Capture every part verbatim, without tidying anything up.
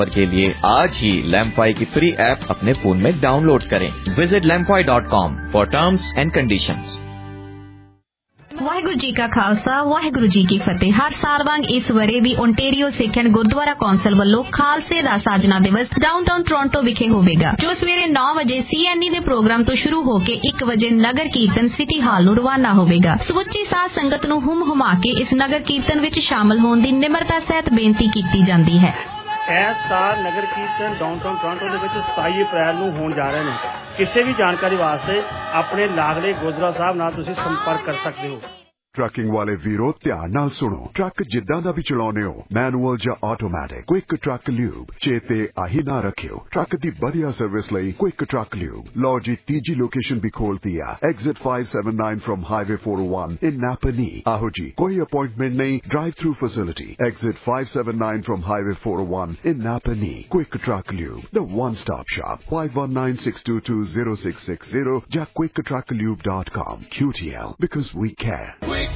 के लिए आज ही लैम्फाई की फ्री ऐप अपने फोन में डाउनलोड करें। Visit LemFi dot com for terms and conditions. Waheguru ji का खालसा वाहिगुरु जी की फतेह। हर साल वांग इस वरे भी ओंटेरियो सिखन गुरुद्वारा कौंसल ਵੱਲੋਂ ਖਾਲਸੇ ਦਾ ਸਾਜਨਾ ਦਿਵਸ ਡਾਊਨਟਾਊਨ ਟੋਰਾਂਟੋ ਵਿਖੇ ਹੋਵੇਗਾ, ਜੋ ਸਵੇਰੇ नौ ਵਜੇ ਸੀਐਨਈ ਦੇ ਪ੍ਰੋਗਰਾਮ ਤੋਂ ਸ਼ੁਰੂ ਹੋ ਕੇ ਇੱਕ ਵਜੇ ਨਗਰ ਕੀਰਤਨ ਸਿਟੀ ਹਾਲ ਨੂੰ ਰਵਾਨਾ ਹੋਵੇਗਾ। ਸਮੁੱਚੀ ਸਾਧ ਸੰਗਤ ਨੂੰ ਹੁਮ ਹੁਮਾ ਕੇ ਇਸ ਨਗਰ ਕੀਰਤਨ ਵਿੱਚ ਸ਼ਾਮਲ ਹੋਣ ਦੀ ਨਿਮਰਤਾ ਸਹਿਤ ਬੇਨਤੀ ਕੀਤੀ ਜਾਂਦੀ ਹੈ। ਇਸ ਸਾਲ ਨਗਰ ਕੀਰਤਨ ਡਾਊਨਟਾਊਨ ਟੋਰਾਂਟੋ ਦੇ ਵਿੱਚ ਸਤਾਈ ਅਪ੍ਰੈਲ ਨੂੰ ਹੋਣ ਜਾ ਰਹੇ ਨੇ। ਕਿਸੇ ਵੀ ਜਾਣਕਾਰੀ ਵਾਸਤੇ ਆਪਣੇ ਲਾਗਲੇ ਗੁਰਦੁਆਰਾ ਸਾਹਿਬ ਨਾਲ ਤੁਸੀਂ ਸੰਪਰਕ ਕਰ ਸਕਦੇ ਹੋ। ट्रकिंग वाले वीरो ध्यान नाल सुनो। ट्रक जिद्दां दा भी चलाउने हो, मैनुअल जां ऑटोमैटिक, क्विक ट्रक ल्यूब चेते आही ना रखियो। ट्रक दी बढ़िया सर्विस लई क्विक ट्रक ल्यूब। लो जी तीजी लोकेशन भी खोलती है, exit five seven nine from highway four oh one in Napanee. आहो जी कोई अपॉइंटमेंट नहीं, drive through facility. Exit five seven nine from highway four oh one in Napanee. Quick truck lube, the one stop shop. Five one nine six two two zero six six zero जां quick truck lube dot com. Q T L because we care.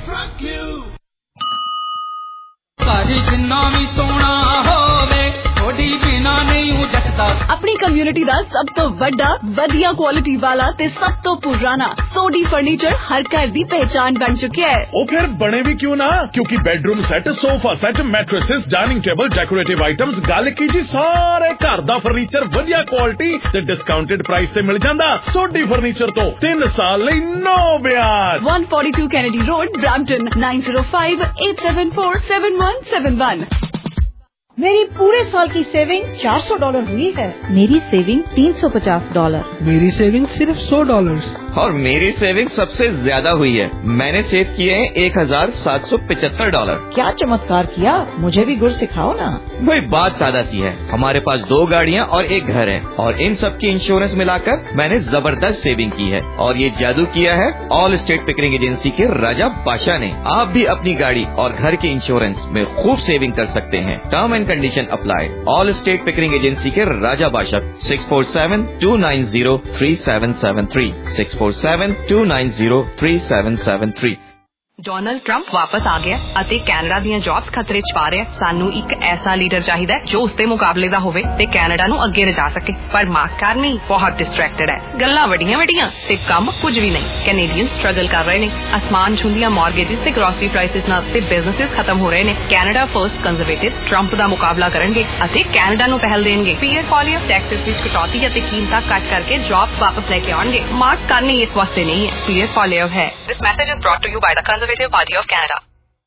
अपनी community दा सब तो वड्डा वधिया quality वाला ते सब तो पुराना सोडी फर्नीचर हर घर दी पहचान बन चुका है। ओ फिर बने भी क्यों ना, क्योंकि bedroom set, sofa set, mattresses, dining table, decorative items, गल की जी सारे घर दा फर्नीचर वधिया क्वालिटी ते डिस्काउंटेड प्राइस ते मिल जांदा। सोडी फर्नीचर तो तीन साल लई नो ब्याज। One forty two Kennedy road, Brampton nine zero five eight seven four seven one seven one. मेरी पूरे साल की सेविंग चार सौ डॉलर हुई है। मेरी सेविंग तीन सौ पचास डॉलर। मेरी सेविंग सिर्फ सौ डॉलर। और मेरी सेविंग सबसे ज्यादा हुई है, मैंने सेव किए हैं एक हजार सात सौ पिछहत्तर डॉलर। क्या चमत्कार किया, मुझे भी गुर सिखाओ ना। वही बात सादा सी है, हमारे पास दो गाड़ियाँ और एक घर है और इन सब की इंश्योरेंस मिलाकर मैंने जबरदस्त सेविंग की है। और ये जादू किया है ऑल स्टेट पिकरिंग एजेंसी के राजा बादशाह ने। आप भी अपनी गाड़ी और घर के इंश्योरेंस में खूब सेविंग कर सकते हैं। Term and condition apply. Allstate Pickering agency के Raja Badshah six four seven two nine zero three seven seven three six four seven two nine zero three seven seven three. Donald Trump ਵਾਪਸ ਆ ਗਿਆ ਅਤੇ Canada ਦੀਆਂ jobs ਖਤਰੇ 'ਚ ਪਾ ਰਿਹਾ। ਸਾਨੂੰ ਇੱਕ ਐਸਾ ਲੀਡਰ ਚਾਹੀਦਾ ਜੋ ਉਸਦੇ ਮੁਕਾਬਲੇ ਦਾ ਹੋਵੇ ਤੇ ਕੈਨੇਡਾ ਨੂੰ ਅੱਗੇ ਲਿਜਾ ਸਕੇ। ਪਰ ਮਾਰਕ ਕਾਰਨੀ ਬਹੁਤ ਡਿਸਟਰੈਕਟਡ ਹੈ, ਗੱਲਾਂ ਵੱਡੀਆਂ ਵੱਡੀਆਂ ਤੇ ਕੰਮ ਕੁਝ ਵੀ ਨਹੀਂ। ਕੈਨੇਡੀਅਨ ਸਟਰਗਲ ਕਰ ਰਹੇ ਨੇ, ਅਸਮਾਨ ਛੂੰਦੀਆਂ ਮਾਰਗੇਜਸ ਤੇ ਗ੍ਰੋਸਰੀ ਪ੍ਰਾਈਸਿਸ ਨਾਲ ਤੇ ਬਿਜ਼ਨੈਸਸ ਖਤਮ ਹੋ ਰਹੇ ਨੇ। ਕੈਨੇਡਾ ਫਰਸਟ ਕੰਜ਼ਰਵੇਟਿਵ ਟਰੰਪ ਦਾ ਮੁਕਾਬਲਾ ਕਰਨਗੇ ਅਤੇ ਕੈਨੇਡਾ ਨੂੰ ਪਹਿਲ ਦੇਣਗੇ। ਪੀਅਰ ਪੋਲੀਓ ਟੈਕਸਸ ਵਿੱਚ ਕਟੌਤੀ ਅਤੇ ਕੀਮਤਾਂ ਘੱਟ ਕਰਕੇ ਜੌਬ ਵਾਪਸ ਲੈ ਕੇ ਆਉਣਗੇ। ਮਾਰਕ ਕਾਰਨੀ ਇਸ ਵਾਸਤੇ ਨਹੀਂ ਹੈ, ਪੀਅਰ ਪੋਲੀਓ ਹੈ। This message is brought to you by the Conservative Party of Canada.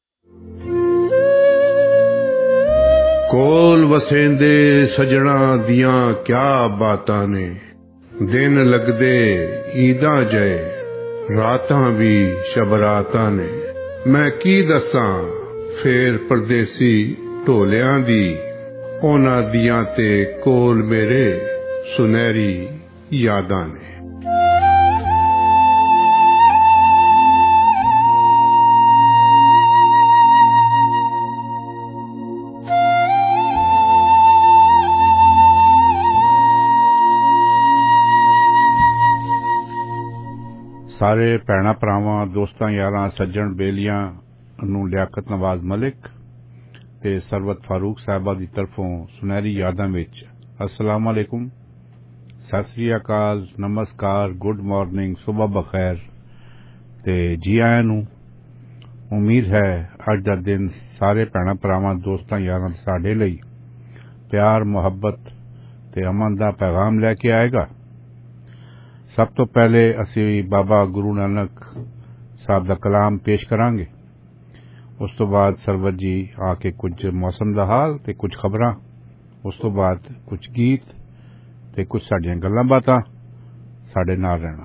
ਕੋਲ ਵਸੇਂਦੇ ਸਜਣਾ ਦੀਆਂ ਕਿਆ ਬਾਤਾਂ ਨੇ, ਦਿਨ ਲੱਗਦੇ ਈਦਾਂ ਜਏ, ਰਾਤਾਂ ਵੀ ਸ਼ਬਰਾਤਾਂ ਨੇ। ਮੈਂ ਕੀ ਦੱਸਾਂ ਫੇਰ ਪਰਦੇਸੀ ਢੋਲਿਆਂ ਦੀ, ਉਹਨਾਂ ਦੀਆਂ ਤੇ ਕੋਲ ਮੇਰੇ ਸੁਨਹਿਰੀ ਯਾਦਾਂ ਨੇ। ਸਾਰੇ ਭੈਣਾਂ ਭਰਾਵਾਂ, ਦੋਸਤਾਂ, ਯਾਰਾਂ, ਸੱਜਣ ਬੇਲੀਆਂ ਨੂੰ ਲਿਆਕਤ ਨਵਾਜ਼ ਮਲਿਕ ਤੇ ਸਰਵਤ ਫਾਰੂਕ ਸਾਹਿਬਾ ਦੀ ਤਰਫੋਂ ਸੁਨਹਿਰੀ ਯਾਦਾਂ ਵਿੱਚ अस्सलाम वालेकुम, सत श्री अकाल, नमस्कार, गुड मॉर्निंग, सुबह बखैर ते जी आयां नूं। उम्मीद है अज दा दिन सारे भैणां भरावां, दोस्तां, यारां साडे लई प्यार, मुहब्बत ते अमन दा पैगाम लैके आएगा। सब तो पहले असी बाबा गुरु नानक साहब दा कलाम पेश करांगे। उस तो बाद सरवर जी आके कुछ मौसम दा हाल ते कुछ खबरां, उस तो बाद कुछ गीत ते कुछ साडियां गल्लां बातां। साडे नाल रहना।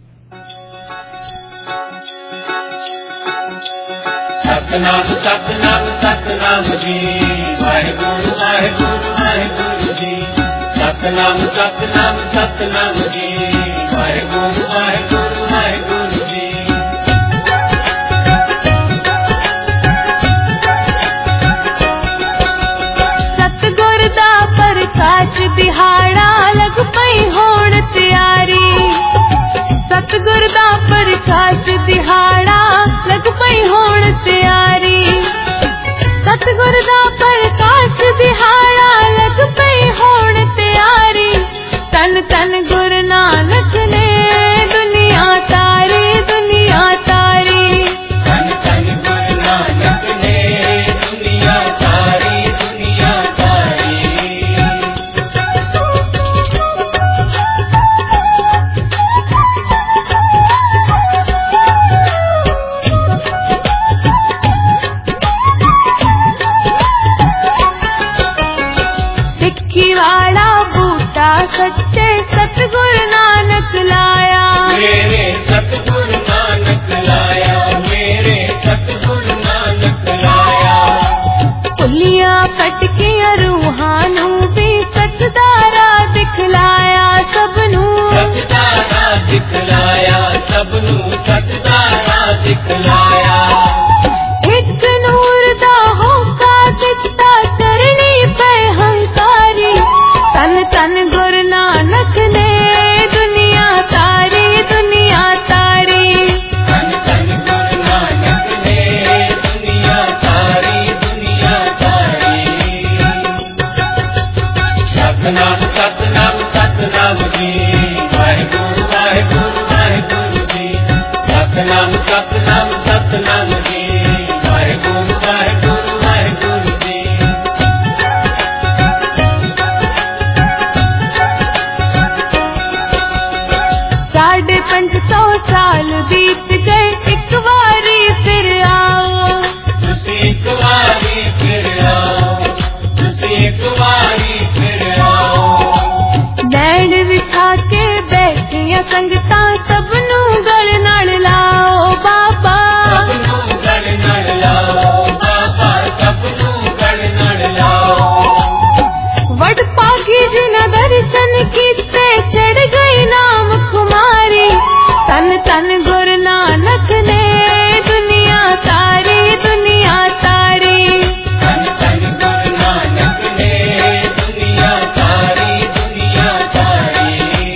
सतनाम सतनाम सतनाम जी, वाहिगुरु वाहिगुरु वाहिगुरु जी। सतनाम सतनाम सतनाम जी, वाहिगुरु वाहिगुरु वाहिगुरु जी। सतगुर दा प्रकाश दिहाड़ा लग पई होण तैयारी। सतगुर दा प्रकाश दिहाड़ा लग पई होण तैयारी। सतगुर दा प्रकाश दिहाड़ा लग पई तन गुरु नानक ने दुनिया तारी दुनिया तारी तन तन गुरु नानक ने दुनिया तारी दुनिया तारी सिक्खी वाला बूटा सच्चे सतगुरु नानक लाया मेरे सतगुरु नानक लाया मेरे सतगुरु नानक लाया पुलिया पटकिया रूहानू भी सतदारा दिखलाया सबनू सतदारा दिखलाया सबनू सतदारा दिखलाया एक नूर दा होका दिखता चरणी पे हंकारी तन तन गुरु नानक ने दुनिया तारी दुनिया तारी तन तन गुरु नानक ने दुनिया तारी दुनिया तारी सतनाम सतनाम सतनाम जी वाहिगुरु वाहिगुरु वाहिगुरु जी सतनाम सतनाम सतनाम जी वाहिगुरु वाहिगुरु वाहिगुरु जी साढ़े पंच सौ साल बीत गए एक बारी फिर आओ तुसी एक बारी फिर आओ तुसी एक बारी फिर आओ नैन विछा के बैठिया संगतां सबनू गल नाल लाओ बाबा सबनू गल नाल लाओ बाबा सबनू गल नाल लाओ वड पागी जिना दर्शन कीते चढ़ गई नाम कुमारी तन तन गुरु नानक ने दुनिया तारी दुनिया तारी तन तन गुरु नानक ने दुनिया तारी दुनिया तारी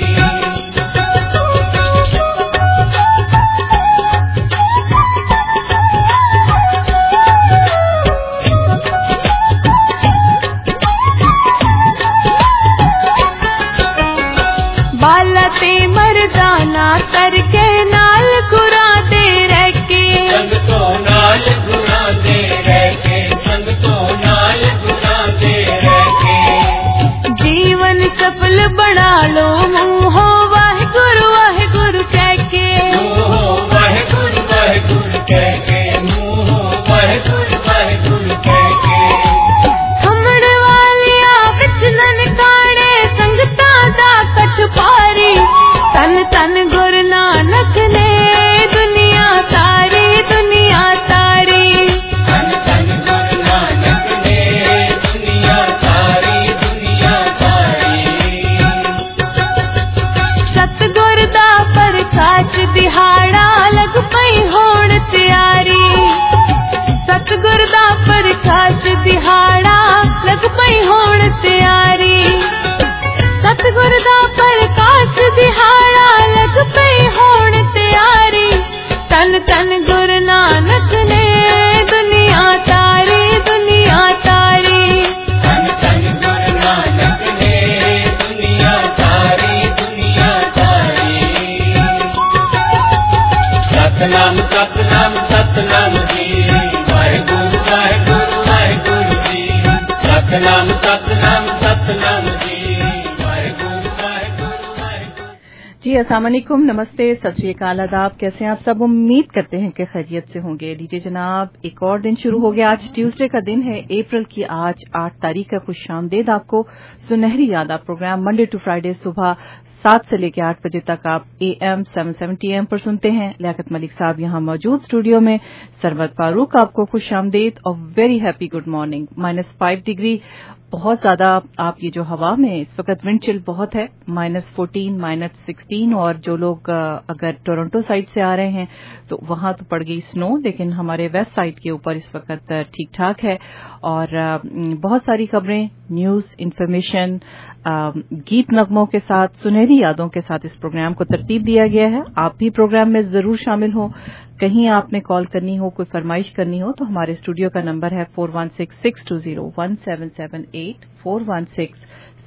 बाला ते मरदाना करके नाल गुरा दे रह के संग तो नाल गुना दे रह के संग तो नाल गुना दे रह के जीवन सफल बना लो मुँहो वाहिगुरु वाहिगुरु कह के मुँहो वाहिगुरु वाहिगुरु कह के मुँहो वाहिगुरु वाहिगुरु कह के खमण वालिया विच ननकाने संगता दा कठ पारी तन तन गुरु नानक ने दुनिया तारी दुनिया तारी तन तन गुरु नानक ने दुनिया तारी दुनिया तारी सतगुर दा प्रकाश दिहाड़ा लग पई होण तैयारी सतगुर दा प्रकाश दिहाड़ा लग पई होण तैयारी सतगुर दा प्रकाश दिहाड़ा लग पई होण तैयारी तन तन गुरु नानक ने दुनिया तारी दुनिया तारी तन तन गुरु नानक ने दुनिया तारी दुनिया तारी सतनाम सतनाम सतनाम जी वाहिगुरु वाहिगुरु वाहिगुरु जी सतनाम सतनाम सतनाम जी वाहिगुरु वाहिगुरु वाहिगुरु जी अस्सलाम वालेकुम, नमस्ते, सत श्री अकाल, आदाब। कैसे हैं आप सब? उम्मीद करते हैं कि खैरियत से होंगे। लीजिए जनाब, एक और दिन शुरू हो गया। आज ट्यूसडे का दिन है, अप्रैल की आज आठ तारीख है। खुशामदीद आपको सुनहरी यादा प्रोग्राम मंडे टू फ्राइडे सुबह सात से लेकर आठ बजे तक आप एएम सेवन सेवेंटी एम पर सुनते हैं। लियाकत मलिक साहब यहां मौजूद स्टूडियो में, सरवत फारूक आपको खुशामदीद और very happy good morning. Minus five degree बहुत ज्यादा आप ये जो हवा में इस वक्त विंड चिल बहुत है, माइनस फोर्टीन माइनस सिक्सटीन। और जो लोग अगर टोरंटो साइड से आ रहे हैं तो वहां तो पड़ गई स्नो, लेकिन हमारे वेस्ट साइड के ऊपर इस वक्त ठीक ठाक है। और बहुत सारी खबरें, न्यूज, इन्फॉर्मेशन, गीत नगमों के साथ, सुनहरी यादों के साथ इस प्रोग्राम को तरतीब दिया गया है। आप भी प्रोग्राम में जरूर शामिल हो। कहीं आपने कॉल करनी हो, कोई फरमाइश करनी हो, तो हमारे स्टूडियो का नंबर है four one six six two zero one seven seven eight four one six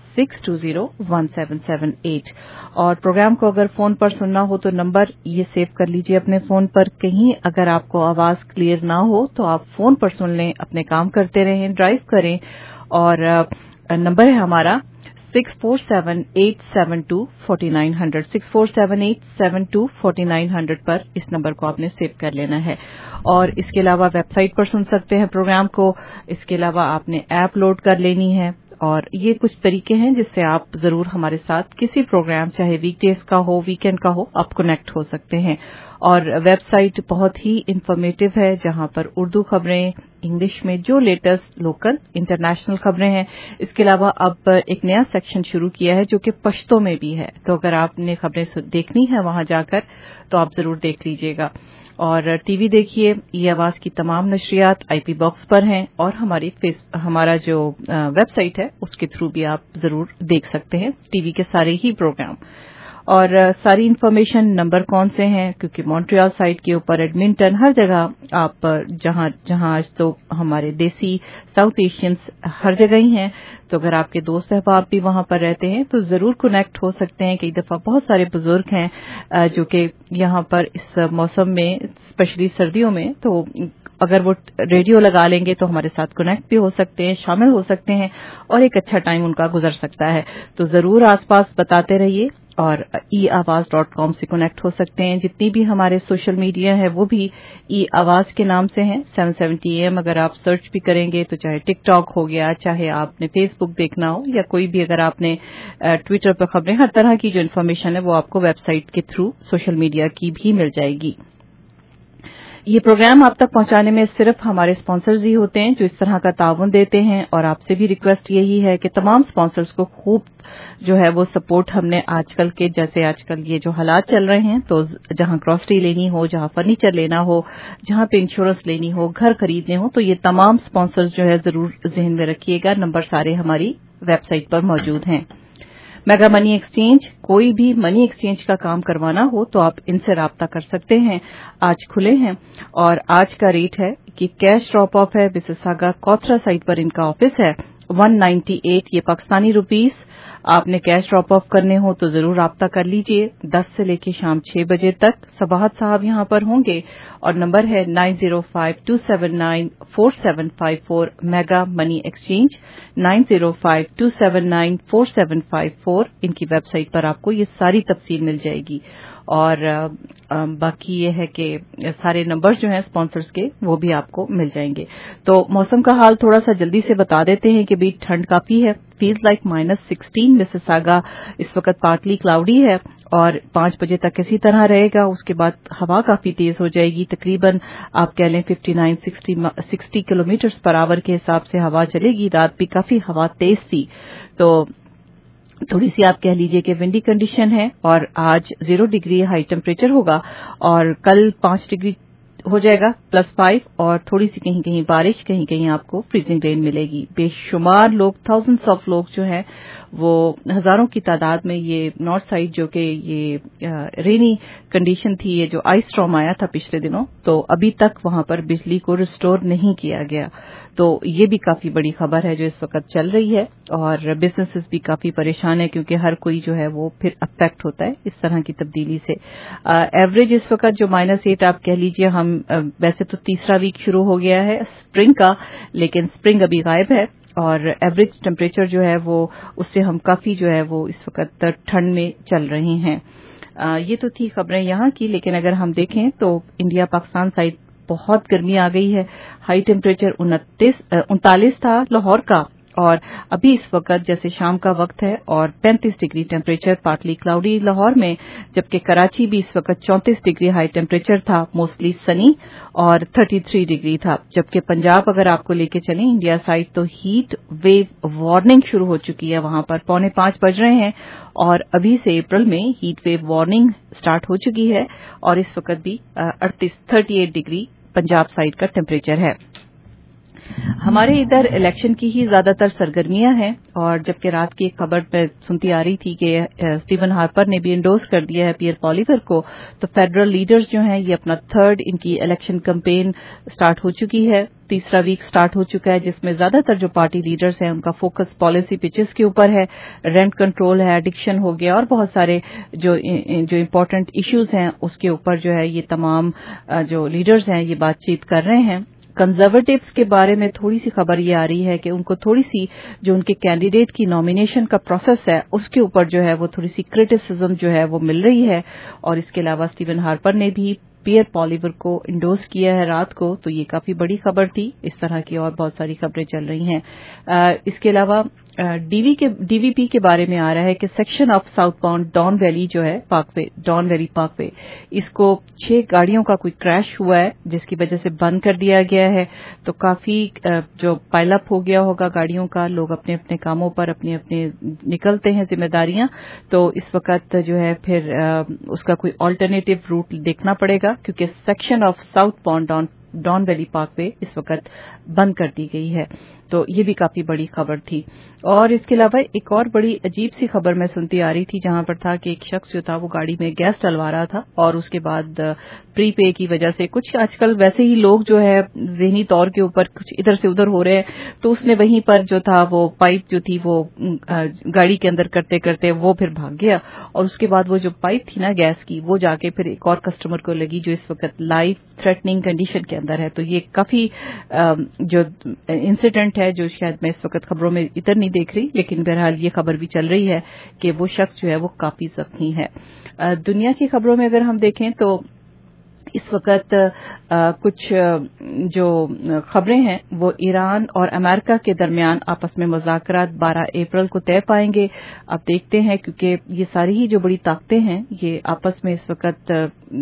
six two zero one seven seven eight. और प्रोग्राम को अगर फोन पर सुनना हो तो नंबर ये सेव कर लीजिए अपने फोन पर। कहीं अगर आपको आवाज क्लियर ना हो तो आप फोन पर सुन लें, अपने काम करते रहें, ड्राइव करें। और नंबर है हमारा six four seven eight seven two forty nine hundred six four seven eight seven two forty nine hundred पर इस नंबर को आपने सेव कर लेना है। और इसके अलावा वेबसाइट पर सुन सकते हैं प्रोग्राम को। इसके अलावा आपने ऐप लोड कर लेनी है। और ये कुछ तरीके हैं जिससे आप जरूर हमारे साथ किसी प्रोग्राम, चाहे वीकडेज का हो, वीकेंड का हो, आप कनेक्ट हो सकते हैं। और वेबसाइट बहुत ही इंफॉर्मेटिव है, जहां पर उर्दू खबरें, इंग्लिश में जो लेटेस्ट लोकल इंटरनेशनल खबरें हैं। इसके अलावा अब एक नया सेक्शन शुरू किया है जो कि पश्तो में भी है, तो अगर आपने खबरें देखनी है वहां जाकर तो आप जरूर देख लीजिएगा। और टीवी देखिए, ये आवाज की तमाम नशरियात आईपी बॉक्स पर हैं और हमारी फेस हमारा जो वेबसाइट है उसके थ्रू भी आप जरूर देख सकते हैं टीवी के सारे ही प्रोग्राम। और सारी इन्फॉर्मेशन, नंबर कौन से हैं, क्योंकि मॉन्ट्रियल साइट के ऊपर, एडमिंटन, हर जगह आप जहां जहां आज तो हमारे देसी साउथ एशियंस हर जगह ही हैं, तो अगर आपके दोस्त अहबाब भी वहां पर रहते हैं तो जरूर कनेक्ट हो सकते हैं। कई दफा बहुत सारे बुजुर्ग हैं जो कि यहां पर इस मौसम में, स्पेशली सर्दियों में, तो अगर वो रेडियो लगा लेंगे तो हमारे साथ कनेक्ट भी हो सकते हैं, शामिल हो सकते हैं और एक अच्छा टाइम उनका गुजर सकता है। तो जरूर आसपास बताते रहिए और ई आवाज डॉट कॉम से कनेक्ट हो सकते हैं। जितनी भी हमारे सोशल मीडिया है वो भी ई आवाज के नाम से हैं। सेवन सेवेंटी ए एम अगर आप सर्च भी करेंगे तो चाहे टिकटॉक हो गया, चाहे आपने फेसबुक देखना हो, या कोई भी अगर आपने ट्विटर पर खबरें, हर तरह की जो इन्फॉर्मेशन है वो आपको वेबसाइट के थ्रू सोशल मीडिया की भी मिल जाएगी। ये प्रोग्राम आप तक पहुंचाने में सिर्फ हमारे स्पॉन्सर्स ही होते हैं जो इस तरह का ताउन देते हैं। और आपसे भी रिक्वेस्ट यही है कि तमाम स्पॉन्सर्स को खूब जो है वो सपोर्ट हमने आजकल के, जैसे आजकल ये जो हालात चल रहे हैं, तो जहां ग्रोसरी लेनी हो, जहां फर्नीचर लेना हो, जहां पे इंश्योरेंस लेनी हो, घर खरीदने हो, तो ये तमाम स्पॉन्सर्स जो है जरूर जहन में रखिएगा। नंबर सारे हमारी वेबसाइट पर मौजूद हैं। मेगा मनी एक्सचेंज, कोई भी मनी एक्सचेंज का काम करवाना हो तो आप इनसे राब्ता कर सकते हैं। आज खुले हैं और आज का रेट है कि कैश ड्रॉप ऑफ है। बिसिसागा कोथरा साइट पर इनका ऑफिस है। वन नाइन्टी एट ये पाकिस्तानी रुपीस। आपने कैश ड्रॉप ऑफ करने हो तो जरूर राब्ता कर लीजिए। दस से लेकर शाम छह बजे तक सबाहत साहब यहां पर होंगे। और नंबर है nine zero five two seven nine four seven five four. Mega money exchange nine zero five two seven nine four seven five four. इनकी वेबसाइट पर आपको ये सारी तफसील मिल जाएगी। और आ, आ, बाकी ये है कि सारे नंबर्स जो हैं स्पॉन्सर्स के वो भी आपको मिल जाएंगे। तो मौसम का हाल थोड़ा सा जल्दी से बता देते हैं कि भी ठंड काफी है। Feels like minus sixteen. Mississauga इस वक्त पार्टली क्लाउडी है और पांच बजे तक इसी तरह रहेगा। उसके बाद हवा काफी तेज हो जाएगी, तकरीबन आप कह लें fifty nine sixty kilometre per hour के हिसाब से हवा चलेगी। रात भी काफी हवा तेज थी, तो थोड़ी सी आप कह लीजिए कि विंडी कंडीशन है। और आज जीरो डिग्री हाई टेम्परेचर होगा और कल पांच डिग्री हो जाएगा, प्लस फाइव, और थोड़ी सी कहीं कहीं बारिश, कहीं कहीं आपको फ्रीजिंग रेन मिलेगी। बेशुमार लोग, थाउजेंड्स ऑफ लोग जो हैं वो हजारों की तादाद में, ये नॉर्थ साइड जो कि ये रेनी कंडीशन थी, ये जो आइस स्टॉर्म आया था पिछले दिनों, तो अभी तक वहां पर बिजली को रिस्टोर नहीं किया गया। तो ये भी काफी बड़ी खबर है जो इस वक्त चल रही है। और बिजनेसेस भी काफी परेशान है क्योंकि हर कोई जो है वो फिर अफेक्ट होता है इस तरह की तब्दीली से। एवरेज इस वक्त जो माइनस एट आप कह लीजिए, हम वैसे तो तीसरा वीक शुरू हो गया है स्प्रिंग का, लेकिन स्प्रिंग अभी गायब है और एवरेज टेम्परेचर जो है वो उससे हम काफी जो है वो इस वक्त ठंड में चल रहे हैं। आ, ये तो थी खबरें यहाँ की, लेकिन अगर हम देखें तो इंडिया पाकिस्तान साइड बहुत गर्मी आ गई है। हाई टेम्परेचर उनतीस उनतालीस था लाहौर का, और अभी इस वक्त जैसे शाम का वक्त है और पैंतीस degree temperature partly cloudy Lahore में, जबकि कराची भी इस वक्त चौंतीस डिग्री हाई टेम्परेचर था, मोस्टली सनी, और तैंतीस डिग्री था। जबकि पंजाब अगर आपको लेके चलें इंडिया साइड, तो हीट वेव वार्निंग शुरू हो चुकी है। वहां पर पौने पांच बज रहे हैं और अभी से अप्रैल में हीट वेव वार्निंग स्टार्ट हो चुकी है और इस वक्त भी अड़तीस अड़तीस डिग्री पंजाब साइड का टेम्परेचर है। हमारे इधर इलेक्शन की ही ज्यादातर सरगर्मियां हैं और जबकि रात की एक खबर मैं सुनती आ रही थी कि स्टीवन हार्पर ने भी इंडोर्स कर दिया है पियर पॉलिवर को, तो फेडरल लीडर्स जो हैं ये अपना थर्ड इनकी इलेक्शन कैंपेन स्टार्ट हो चुकी है, तीसरा वीक स्टार्ट हो चुका है, जिसमें ज्यादातर जो पार्टी लीडर्स हैं उनका फोकस पॉलिसी पिचेस के ऊपर है, रेंट कंट्रोल है, एडिक्शन हो गया और बहुत सारे जो जो इम्पोर्टेंट इश्यूज हैं उसके ऊपर जो है ये तमाम जो लीडर्स हैं ये बातचीत कर रहे हैं। कंजर्वेटिव्स के बारे में थोड़ी सी खबर ये आ रही है कि उनको थोड़ी सी जो उनके कैंडिडेट की नॉमिनेशन का प्रोसेस है उसके ऊपर जो है वो थोड़ी सी क्रिटिसिज्म जो है वो मिल रही है। और इसके अलावा स्टीवन हार्पर ने भी पियर पॉलिवर को इंडोर्स किया है रात को, तो ये काफी बड़ी खबर थी। इस तरह की और बहुत सारी खबरें चल रही हैं। आ, इसके अलावा डीवी के डीवीपी के बारे में आ रहा है कि section of southbound Don Valley जो है पार्कवे डॉन वैली पार्कवे इसको छह गाड़ियों का कोई क्रैश हुआ है जिसकी वजह से बंद कर दिया गया है। तो काफी जो पाइलअप हो गया होगा गाड़ियों का, लोग अपने अपने कामों पर अपने अपने निकलते हैं जिम्मेदारियां, तो इस वक्त जो है फिर उसका कोई ऑल्टरनेटिव रूट देखना पड़ेगा क्योंकि section of southbound Don Don Valley Parkway इस वक्त बंद कर दी गई है। तो ये भी काफी बड़ी खबर थी। और इसके अलावा एक और बड़ी अजीब सी खबर मैं सुनती आ रही थी जहां पर था कि एक शख्स जो था वो गाड़ी में गैस डलवा रहा था और उसके बाद प्री पे की वजह से कुछ आजकल वैसे ही लोग जो है ज़हनी तौर के ऊपर कुछ इधर से उधर हो रहे हैं, तो उसने वहीं पर जो था वो पाइप जो थी वो गाड़ी के अंदर करते करते वो फिर भाग गया और उसके बाद वो जो पाइप थी ना गैस की वो जाके फिर एक और कस्टमर को लगी जो इस वक्त लाइफ थ्रेटनिंग कंडीशन के अंदर है। तो ये काफी जो इंसिडेंट है जो शायद मैं इस वक्त खबरों में इधर नहीं देख रही, लेकिन बहरहाल ये खबर भी चल रही है कि वो शख्स जो है वो काफी जख्मी है। दुनिया की खबरों में अगर हम देखें तो इस वक्त आ, कुछ जो खबरें हैं वो ईरान और अमेरिका के दरमियान आपस में मुज़ाकरात बारह अप्रैल को तय पाएंगे। अब देखते हैं क्योंकि ये सारी ही जो बड़ी ताकतें हैं ये आपस में इस वक्त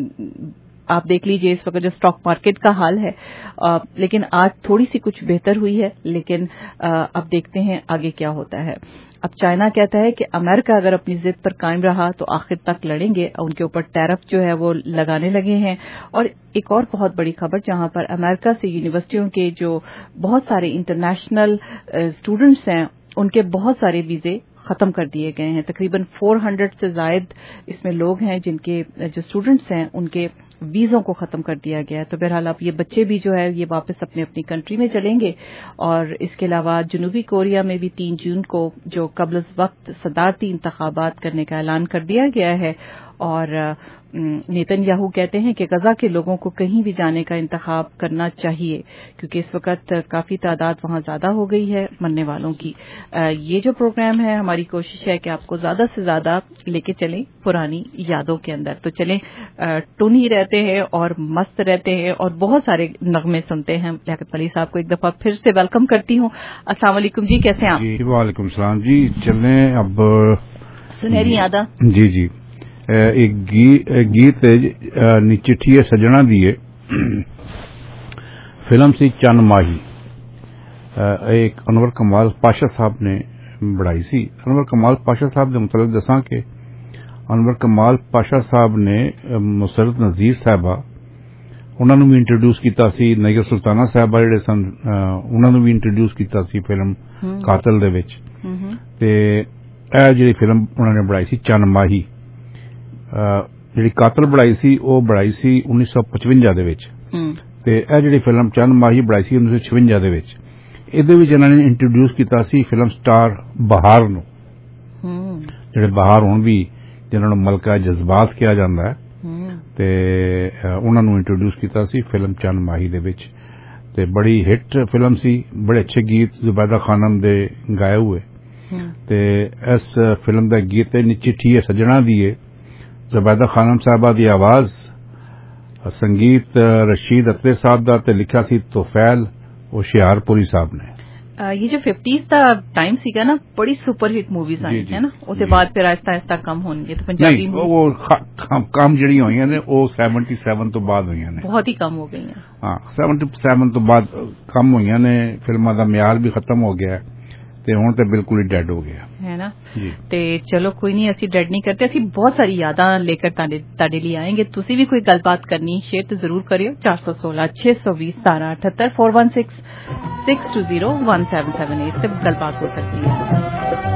आप देख लीजिए इस वक्त जो स्टॉक मार्केट का हाल है, आ, लेकिन आज थोड़ी सी कुछ बेहतर हुई है, लेकिन आ, अब देखते हैं आगे क्या होता है। अब चाइना कहता है कि अमेरिका अगर अपनी जिद पर कायम रहा तो आखिर तक लड़ेंगे, उनके ऊपर टैरिफ जो है वो लगाने लगे हैं। और एक और बहुत बड़ी खबर जहां पर अमेरिका से यूनिवर्सिटियों के जो बहुत सारे इंटरनेशनल स्टूडेंट्स हैं उनके बहुत सारे वीजे खत्म कर दिए गए हैं। तकरीबन चार सौ से जायद इसमें लोग हैं जिनके जो स्टूडेंट्स हैं उनके वीजों को खत्म कर दिया गया है। तो बहरहाल अब ये बच्चे भी जो है ये वापस अपने अपनी कंट्री में चलेंगे। और इसके अलावा जनूबी कोरिया में भी तीन जून को जो कब्ल वक्त सदारती इंतखाबात करने का ऐलान कर दिया गया है। और नेतन्याहू कहते हैं कि गजा के लोगों को कहीं भी जाने का इंतखाब करना चाहिए क्योंकि इस वक्त काफी तादाद वहां ज्यादा हो गई है मरने वालों की। ये जो प्रोग्राम है हमारी कोशिश है कि आपको ज्यादा से ज्यादा लेके चलें पुरानी यादों के अंदर। तो चलें टूनी रहते हैं और मस्त रहते हैं और बहुत सारे नगमे सुनते हैं। लियाकत अली साहब को एक दफा फिर से वेलकम करती हूँ। अस्सलाम वालेकुम जी, कैसे हैं आप? वालेकुम सलाम जी। चलें अब सुनहरी यादा। जी जी एक गी, गीत नी चिट्ठी सजना दिए फिल्म सी चंद माही एक अनवर कमाल पाशा साहब ने बनाई सी। अनवर कमाल पाशा साहब के मुतलक दसा कि अनवर कमाल पाशा साहब ने मुसरत नज़ीर साहबा उन्होंने भी इंट्रोड्यूस किया सी, नगर सुल्ताना साहबा जिहड़े सन उन्होंने भी इंट्रोड्यूस किया सी फिल्म कातल दे विच। ते ਇਹ ਜਿਹੜੀ ਫਿਲਮ ਉਹਨਾਂ ਨੇ ਬਣਾਈ ਸੀ ਚੰਨ ਮਾਹੀ, ਜਿਹੜੀ ਕਾਤਲ ਬਣਾਈ ਸੀ ਉਹ ਬਣਾਈ ਸੀ उन्नीस सौ पचवंजा ਦੇ ਵਿੱਚ ਤੇ ਇਹ ਜਿਹੜੀ ਫਿਲਮ ਚੰਨ ਮਾਹੀ ਬਣਾਈ ਸੀ उन्नीस सौ छवंजा ਦੇ ਵਿੱਚ। ਇਹਦੇ ਵਿੱਚ ਇਹਨਾਂ ਨੇ ਇੰਟਰੋਡਿਊਸ ਕੀਤਾ ਸੀ ਫਿਲਮ ਸਟਾਰ ਬਹਾਰ ਨੂੰ, ਜਿਹੜੇ ਬਹਾਰ ਹੁਣ ਵੀ ਜਿਨ੍ਹਾਂ ਨੂੰ ਮਲਕਾ ਜਜ਼ਬਾਤ ਕਿਹਾ ਜਾਂਦਾ ਹੈ, ਤੇ ਉਹਨਾਂ ਨੂੰ ਇੰਟਰੋਡਿਊਸ ਕੀਤਾ ਸੀ ਫਿਲਮ ਚੰਨ ਮਾਹੀ ਦੇ ਵਿੱਚ। ਤੇ ਬੜੀ ਹਿੱਟ ਫਿਲਮ ਸੀ, ਬੜੇ ਅੱਛੇ ਗੀਤ ਜ਼ੁਬੈਦਾ ਖਾਨਮ ਦੇ ਗਾਏ ਹੋਏ। ਤੇ ਇਸ ਫਿਲਮ ਦਾ ਗੀਤ ਨੀ चिट्ठी है सजना दिए ਜ਼ੁਬੈਦਾ ਖਾਨਮ ਸਾਹਿਬਾ ਦੀ ਆਵਾਜ਼, संगीत रशीद अतरे साहब ਦਾ ਤੇ ਲਿਖਿਆ ਸੀ ਤੋਫੈਲ ਹੁਸ਼ਿਆਰਪੁਰੀ ਸਾਹਿਬ ਨੇ। ये जो फिफ्टीज का टाइम सीगा ना बड़ी सुपर हिट मूवीज आई है ना, उसके बाद फिर आहिस्ता आहिस्ता कम होनी है। तो पंजाबी वो कम जड़ी हुई ने वो सैवनटी सैवन तो बाद हुई ने, बहुत ही कम हो गई हैं। हाँ सैवनटी सैवन तो बाद कम हुई ने, फिल्मां दा म्यार भी खत्म हो गया है। ਤੇ ਹੁਣ ਤੇ ਬਿਲਕੁਲ ਹੀ ਡੈਡ ਹੋ ਗਿਆ है ना जी। ਤੇ ਚਲੋ ਕੋਈ ਨਹੀਂ ਅਸੀਂ ਡੈਡ ਨਹੀਂ करते ਅਸੀਂ ਬਹੁਤ ਸਾਰੀ ਯਾਦਾਂ लेकर ਤੁਹਾਡੇ ਤੁਹਾਡੇ ਲਈ ਆएंगे ਤੁਸੀਂ ਵੀ ਕੋਈ ਗੱਲਬਾਤ ਕਰਨੀ ਸ਼ੇਅਰ ਤੇ ਜ਼ਰੂਰ ਕਰਿਓ ਚਾਰ ਸੌ ਸੋਲਾਂ ਛੇ ਸੌ बीस सतारह अठहत्तर four one six six two zero one seven seven eight ਤੇ ਗੱਲਬਾਤ ਹੋ सकती है।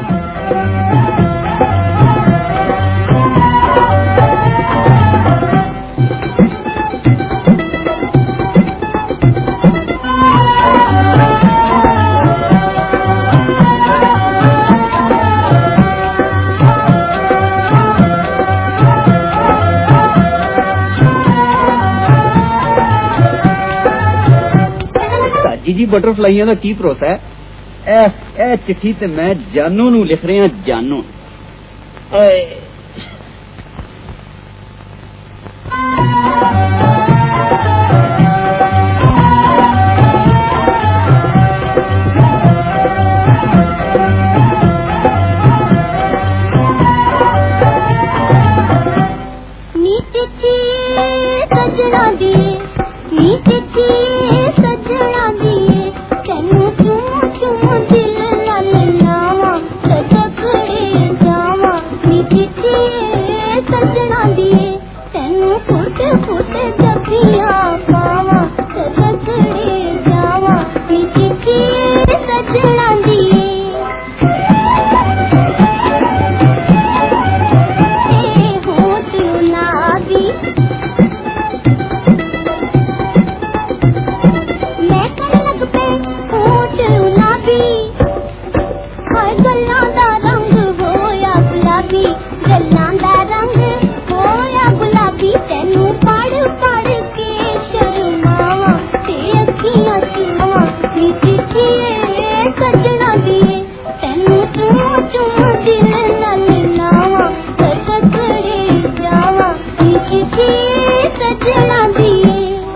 जी बटरफ्लाइयां का की भरोसा है? ए ए चिट्ठी ते मैं जानू नू लिख रहा जानू। नी चिट्ठी सजना दी नी चिट्ठी सजना दी सजना दिए तेनू फुट फुट जपिया पावा सजड़े जावा चिट्ठी सजना दिए होठ उनादी मैं कर लग पे होठ उनादी हर गल्ला दा रंग होया गुलाबी गल्ला दा रंग होया गुलाबी तेनू पढ़ पढ़ के शर्मावा ते अखियां चुमावा नी चिट्ठी सजना दिए तेनू चुम चुम दिल नाल लावा सजड़े जावा नी चिट्ठी सजना दिए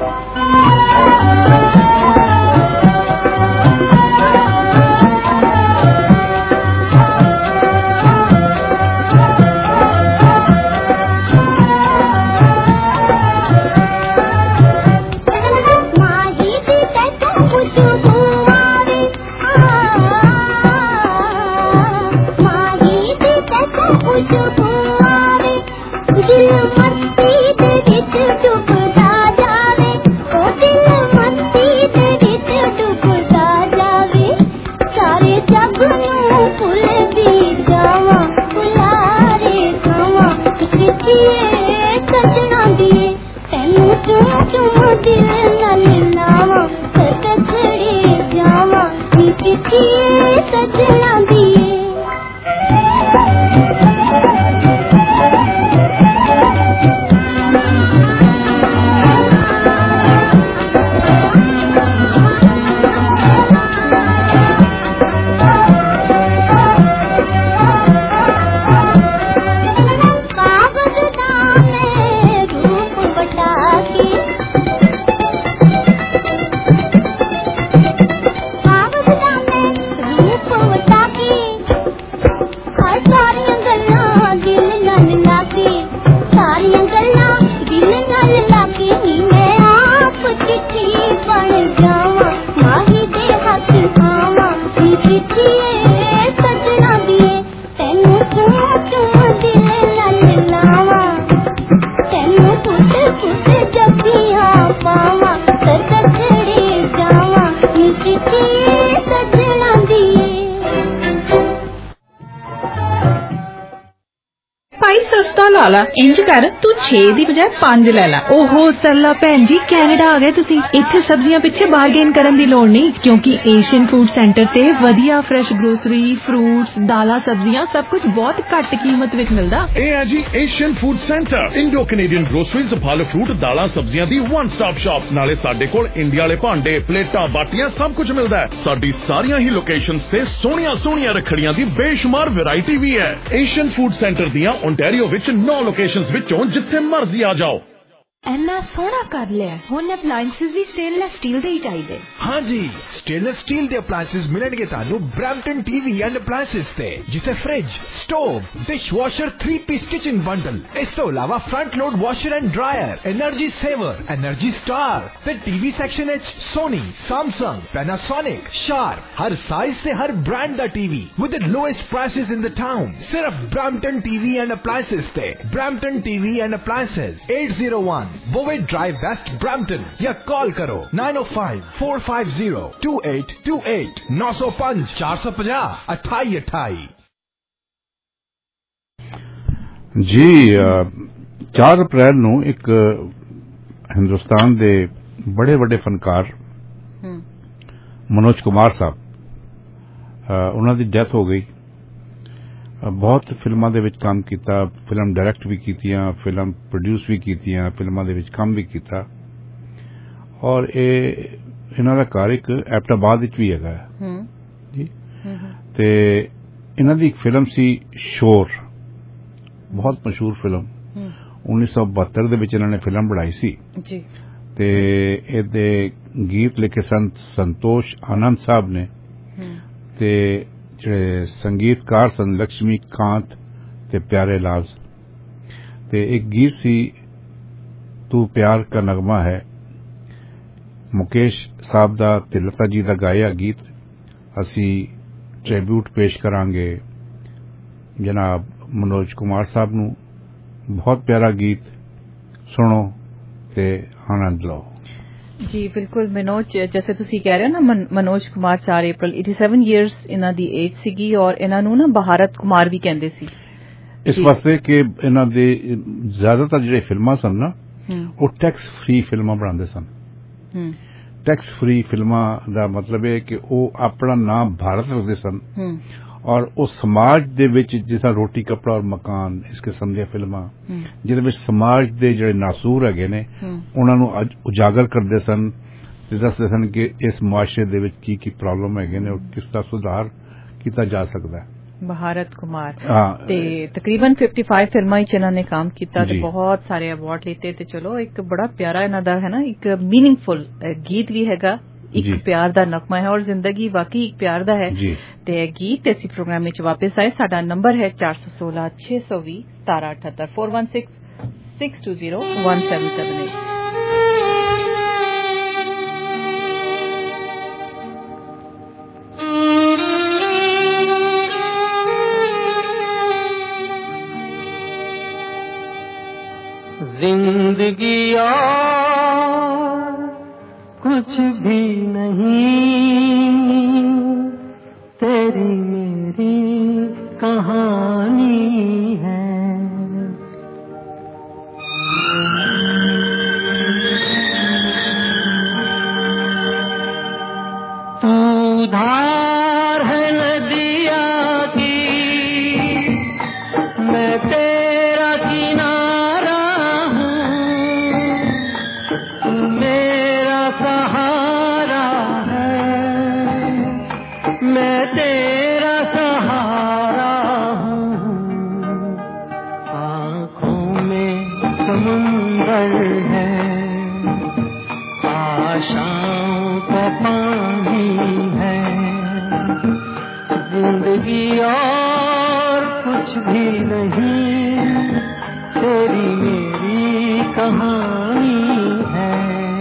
सजना दिए तेनू चुम चुम दिल नाल लावा सजड़े जावा नी चिट्ठी सजना दिए ਲਾ ਇੰਜ ਕਰ ਤੂੰ छे ਦੀ ਬਜਾਏ पांच ਲੈ ਲਾ। ਓਹੋ ਸਰਲਾ ਭੈਣ ਜੀ ਕੈਨੇਡਾ ਆ ਗਏ ਤੁਸੀਂ ਇੱਥੇ ਸਬਜ਼ੀਆਂ ਪਿੱਛੇ ਬਾਰਗੇਨ ਕਰਨ ਦੀ ਲੋੜ ਨਹੀਂ ਕਿਉਂਕਿ ਏਸ਼ੀਅਨ ਫੂਡ ਸੈਂਟਰ ਤੇ ਵਧੀਆ ਫਰੈਸ਼ ਗਰੋਸਰੀ ਫਰੂਟਸ ਦਾਲਾਂ ਸਬਜ਼ੀਆਂ ਸਭ ਕੁਝ ਬਹੁਤ ਘੱਟ ਕੀਮਤ ਵਿੱਚ ਮਿਲਦਾ। ਇਹ ਹੈ ਜੀ Asian food centre Indo Canadian groceries ਫਲ ਫਰੂਟ ਦਾਲਾਂ ਸਬਜ਼ੀਆਂ ਦੀ ਵਨ ਸਟਾਪ ਸ਼ਾਪ ਨਾਲੇ ਸਾਡੇ ਕੋਲ ਇੰਡੀਆ ਵਾਲੇ ਭਾਂਡੇ ਪਲੇਟਾਂ ਬਾਟੀਆਂ ਸਭ ਕੁਝ ਮਿਲਦਾ ਹੈ। ਸਾਡੀ ਸਾਰੀਆਂ ਹੀ ਲੋਕੇਸ਼ਨਸ ਤੇ ਸੋਹਣੀਆਂ ਸੋਹਣੀਆਂ ਰੱਖੜੀਆਂ ਦੀ ਬੇਸ਼ੁਮਾਰ ਵੈਰਾਈਟੀ ਵੀ ਹੈ। ਏਸ਼ੀਅਨ ਫੂਡ ਸੈਂਟਰ ਦੀਆਂ ਓਨਟਾਰੀਓ ਵਿੱਚ ਨੌ ਲੋਕੇਸ਼ਨਸ ਵਿੱਚੋਂ ਜਿੱਥੇ ਮਰਜ਼ੀ ਆ ਜਾਓ। ਇੰਨਾ ਸੋਹਣਾ ਕਰ ਲਿਆ। ਹੁਣ ਅਪਲਾਈਐਂਸਸ ਵੀ ਸਟੇਨਲੈਸ ਸਟੀਲ ਦੇ ਹੀ ਚਾਹੀਦੇ। ਹਾਂਜੀ, ਸਟੇਨਲੈਸ ਸਟੀਲ ਦੇ ਅਪਲਾਈਐਂਸਸ ਮਿਲਣਗੇ ਤੁਹਾਨੂੰ ਬ੍ਰੈਂਪਟਨ ਟੀਵੀ ਐਂਡ ਅਪਲਾਈਐਂਸਸ ਤੇ, ਜਿੱਥੇ fridge, stove, dishwasher, three piece kitchen bundle, ਇਸ ਤੋਂ ਇਲਾਵਾ front load washer and dryer, energy saver, energy star ਤੇ ਟੀਵੀ ਸੈਕਸ਼ਨ ਵਿੱਚ ਸੋਨੀ, ਸੈਮਸੰਗ, ਪੈਨਾਸੋਨਿਕ, ਸ਼ਾਰਪ, ਹਰ ਸਾਈਜ਼ ਤੇ ਹਰ ਬ੍ਰਾਂਡ ਦਾ TV with the lowest prices in the town. सिर्फ ब्रैम्पटन टीवी एंड अप्लायंसेस ते। Brampton TV and appliances eight zero one Bovaird Drive West Brampton, या call करो nine oh five four five zero two eight two eight नौ सौ पांच चार सौ पचास अठाई अठाई। जी चार अप्रैल ਨੂੰ ਇੱਕ ਹਿੰਦੁਸਤਾਨ ਦੇ ਬੜੇ ਵੱਡੇ ਫਨਕਾਰ ਮਨੋਜ ਕੁਮਾਰ ਸਾਹਿਬ ਉਹਨਾਂ ਦੀ ਡੈਥ ਹੋ ਗਈ। ਬਹੁਤ ਫਿਲਮਾਂ ਦੇ ਵਿੱਚ ਕੰਮ ਕੀਤਾ, ਫਿਲਮ ਡਾਇਰੈਕਟ ਵੀ ਕੀਤੀਆਂ, ਫਿਲਮ ਪ੍ਰੋਡਿਊਸ ਵੀ ਕੀਤੀਆਂ, ਫਿਲਮਾਂ ਦੇ ਵਿੱਚ ਕੰਮ ਵੀ ਕੀਤਾ ਔਰ ਇਹ ਇਹਨਾਂ ਦਾ ਘਰ ਇੱਕ ਐਬਟਾਬਾਦ ਵਿੱਚ ਵੀ ਹੈਗਾ ਜੀ। ਤੇ ਇਹਨਾਂ ਦੀ ਇੱਕ ਫਿਲਮ ਸੀ ਸ਼ੋਰ, ਬਹੁਤ ਮਸ਼ਹੂਰ ਫਿਲਮ, ਉੱਨੀ ਸੌ ਬਹੱਤਰ ਦੇ ਵਿੱਚ ਇਹਨਾਂ ਨੇ ਫਿਲਮ ਬਣਾਈ ਸੀ ਜੀ। ਤੇ ਇਹਦੇ ਗੀਤ ਲਿਖੇ ਸਨ ਸੰਤੋਸ਼ ਆਨੰਦ ਸਾਹਿਬ ਨੇ ਤੇ ਜਿਹੜੇ ਸੰਗੀਤਕਾਰ ਸਨ ਲక్ష్ਮੀ ਕਾਂਤ ਤੇ ਪਿਆਰੇ ਲਾਲ। ਤੇ ਇੱਕ ਗੀਤ ਸੀ ਤੂੰ ਪਿਆਰ ਕਾ ਨਗਮਾ ਹੈ, ਮੁਕੇਸ਼ ਸਾਹਿਬ ਦਾ ਤੇ ਲਤਾ ਜੀ ਦਾ ਗਾਇਆ ਗੀਤ ਅਸੀਂ ਟ੍ਰਿਬਿਊਟ ਪੇਸ਼ ਕਰਾਂਗੇ ਜਨਾਬ ਮਨੋਜ ਕੁਮਾਰ ਸਾਹਿਬ ਨੂੰ। ਬਹੁਤ ਪਿਆਰਾ ਗੀਤ ਸੁਣੋ ਤੇ ਆਨੰਦ ਲਓ। जी बिल्कुल मनोज, जैसे तुसी कह रहे हो ना मन, मनोज कुमार चार अप्रैल सत्तासी ਇਅਰਸ ਇਹਨਾਂ ਦੀ ਏਜ ਸੀਗੀ ਔਰ ਇਹਨਾਂ ਨੂੰ ਨਾ ਬਹਾਰਤ ਕੁਮਾਰ ਵੀ ਕਹਿੰਦੇ ਸੀ ਇਸ ਵਾਸਤੇ ਕਿ ਇਹਨਾਂ ਦੇ ਜ਼ਿਆਦਾਤਰ ਜਿਹੜੇ ਫਿਲਮਾਂ ਸਨ ਨਾ ਉਹ ਟੈਕਸ ਫ੍ਰੀ ਫਿਲਮਾਂ ਬਣਾਉਂਦੇ ਸਨ। ਟੈਕਸ ਫ੍ਰੀ ਫਿਲਮਾਂ ਦਾ ਮਤਲਬ ਹੈ ਕਿ ਉਹ ਆਪਣਾ ਨਾਮ ਭਾਰਤ ਰੱਖਦੇ ਸਨ ਔਰ ਉਹ ਸਮਾਜ ਦੇ ਵਿੱਚ ਜਿਸ ਤਰ੍ਹਾਂ ਰੋਟੀ ਕੱਪੜਾ ਔਰ ਮਕਾਨ ਇਸ ਕਿਸਮ ਦੀਆਂ ਫਿਲਮਾਂ ਜਿਹਦੇ ਵਿੱਚ ਸਮਾਜ ਦੇ ਜਿਹੜੇ ਨਾਸੂਰ ਹੈਗੇ ਨੇ ਉਹਨਾਂ ਨੂੰ ਉਜਾਗਰ ਕਰਦੇ ਸਨ ਤੇ ਦੱਸਦੇ ਸਨ ਕਿ ਇਸ ਮੁਆਸ਼ਰੇ ਦੇ ਵਿੱਚ ਕੀ ਕੀ ਪ੍ਰੋਬਲਮ ਹੈਗੇ ਨੇ ਔਰ ਕਿਸ ਤਰ੍ਹਾਂ ਸੁਧਾਰ ਕੀਤਾ ਜਾ ਸਕਦਾ ਹੈ। ਬਹਾਰਤ ਕੁਮਾਰ ਤੇ ਤਕਰੀਬਨ ਪਚਪਨ ਫਿਲਮਾਂ ਚ ਇਹਨਾਂ ਨੇ ਕੰਮ ਕੀਤਾ ਤੇ ਬਹੁਤ ਸਾਰੇ ਅਵਾਰਡ ਲਿੱਤੇ। ਤੇ ਚਲੋ ਇੱਕ ਬੜਾ ਪਿਆਰਾ ਇਹਨਾਂ ਦਾ ਹੈ ਨਾ ਇੱਕ ਮੀਨਿੰਗਫੁਲ ਗੀਤ ਵੀ ਹੈਗਾ, ਇੱਕ ਪਿਆਰ ਦਾ ਨਗਮਾ ਹੈ ਔਰ ਜ਼ਿੰਦਗੀ ਵਾਕਈ ਇੱਕ ਪਿਆਰ ਦਾ ਹੈ। ਤੇ ਗੀਤ ਅਸੀਂ ਪ੍ਰੋਗਰਾਮ ਵਿੱਚ ਵਾਪਸ ਆਏ। ਸਾਡਾ ਨੰਬਰ ਹੈ ਚਾਰ ਸੌ ਸੋਲਾਂ ਛੇ ਸੌ ਵੀਹ ਸਤਾਰਾਂ ਅਠੱਤਰ four one six six two zero one seven seven eight. जिंदगी और कुछ भी नहीं, तेरी मेरी कहानी है। तू धार है नदिया की, मैं तेरा किनारा सहारा है, मैं तेरा सहारा हूँ। आँखों में समुंदर है, आशाओं का पानी है। जिंदगी और कुछ भी नहीं, तेरी मेरी कहानी है।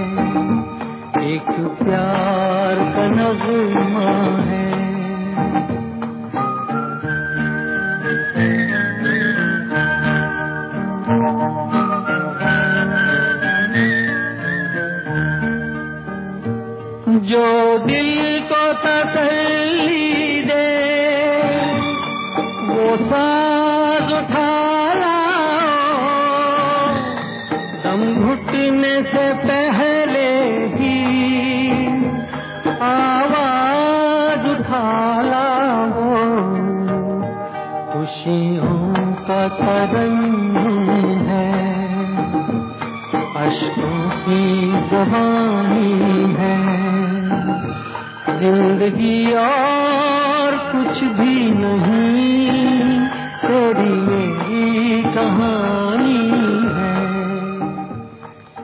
एक प्यार का नगमा है। जो दिल को तसल्ली दे वो साज उठा लाओ, दम घुटने से पहले आवाज उठा लाओ। खुशियों का तरंग है, अश्कों की ज़बानी है। जिंदगी और कुछ भी नहीं, तेरी मेरी कहानी है।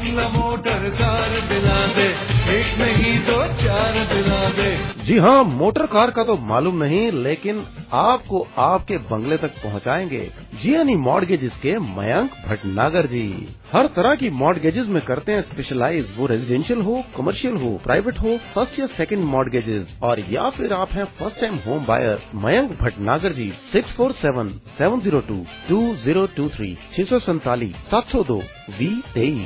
बंगला मोटर कार दिला दे, एक नहीं दो चार दिला दे। जी हाँ, मोटर कार का तो मालूम नहीं, लेकिन आपको आपके बंगले तक पहुंचाएंगे जियानी मॉर्गेजेस के मयंक भटनागर जी। हर तरह की मॉर्गेजेस में करते हैं स्पेशलाइज, वो रेजिडेंशियल हो, कमर्शियल हो, प्राइवेट हो, फर्स्ट या सेकंड मॉर्गेजेस, और या फिर आप हैं first time home buyer. Mayank Bhatnagar ji six four seven seven zero two two zero two three छह सौ सैतालीस सात सौ दो वी तेईस।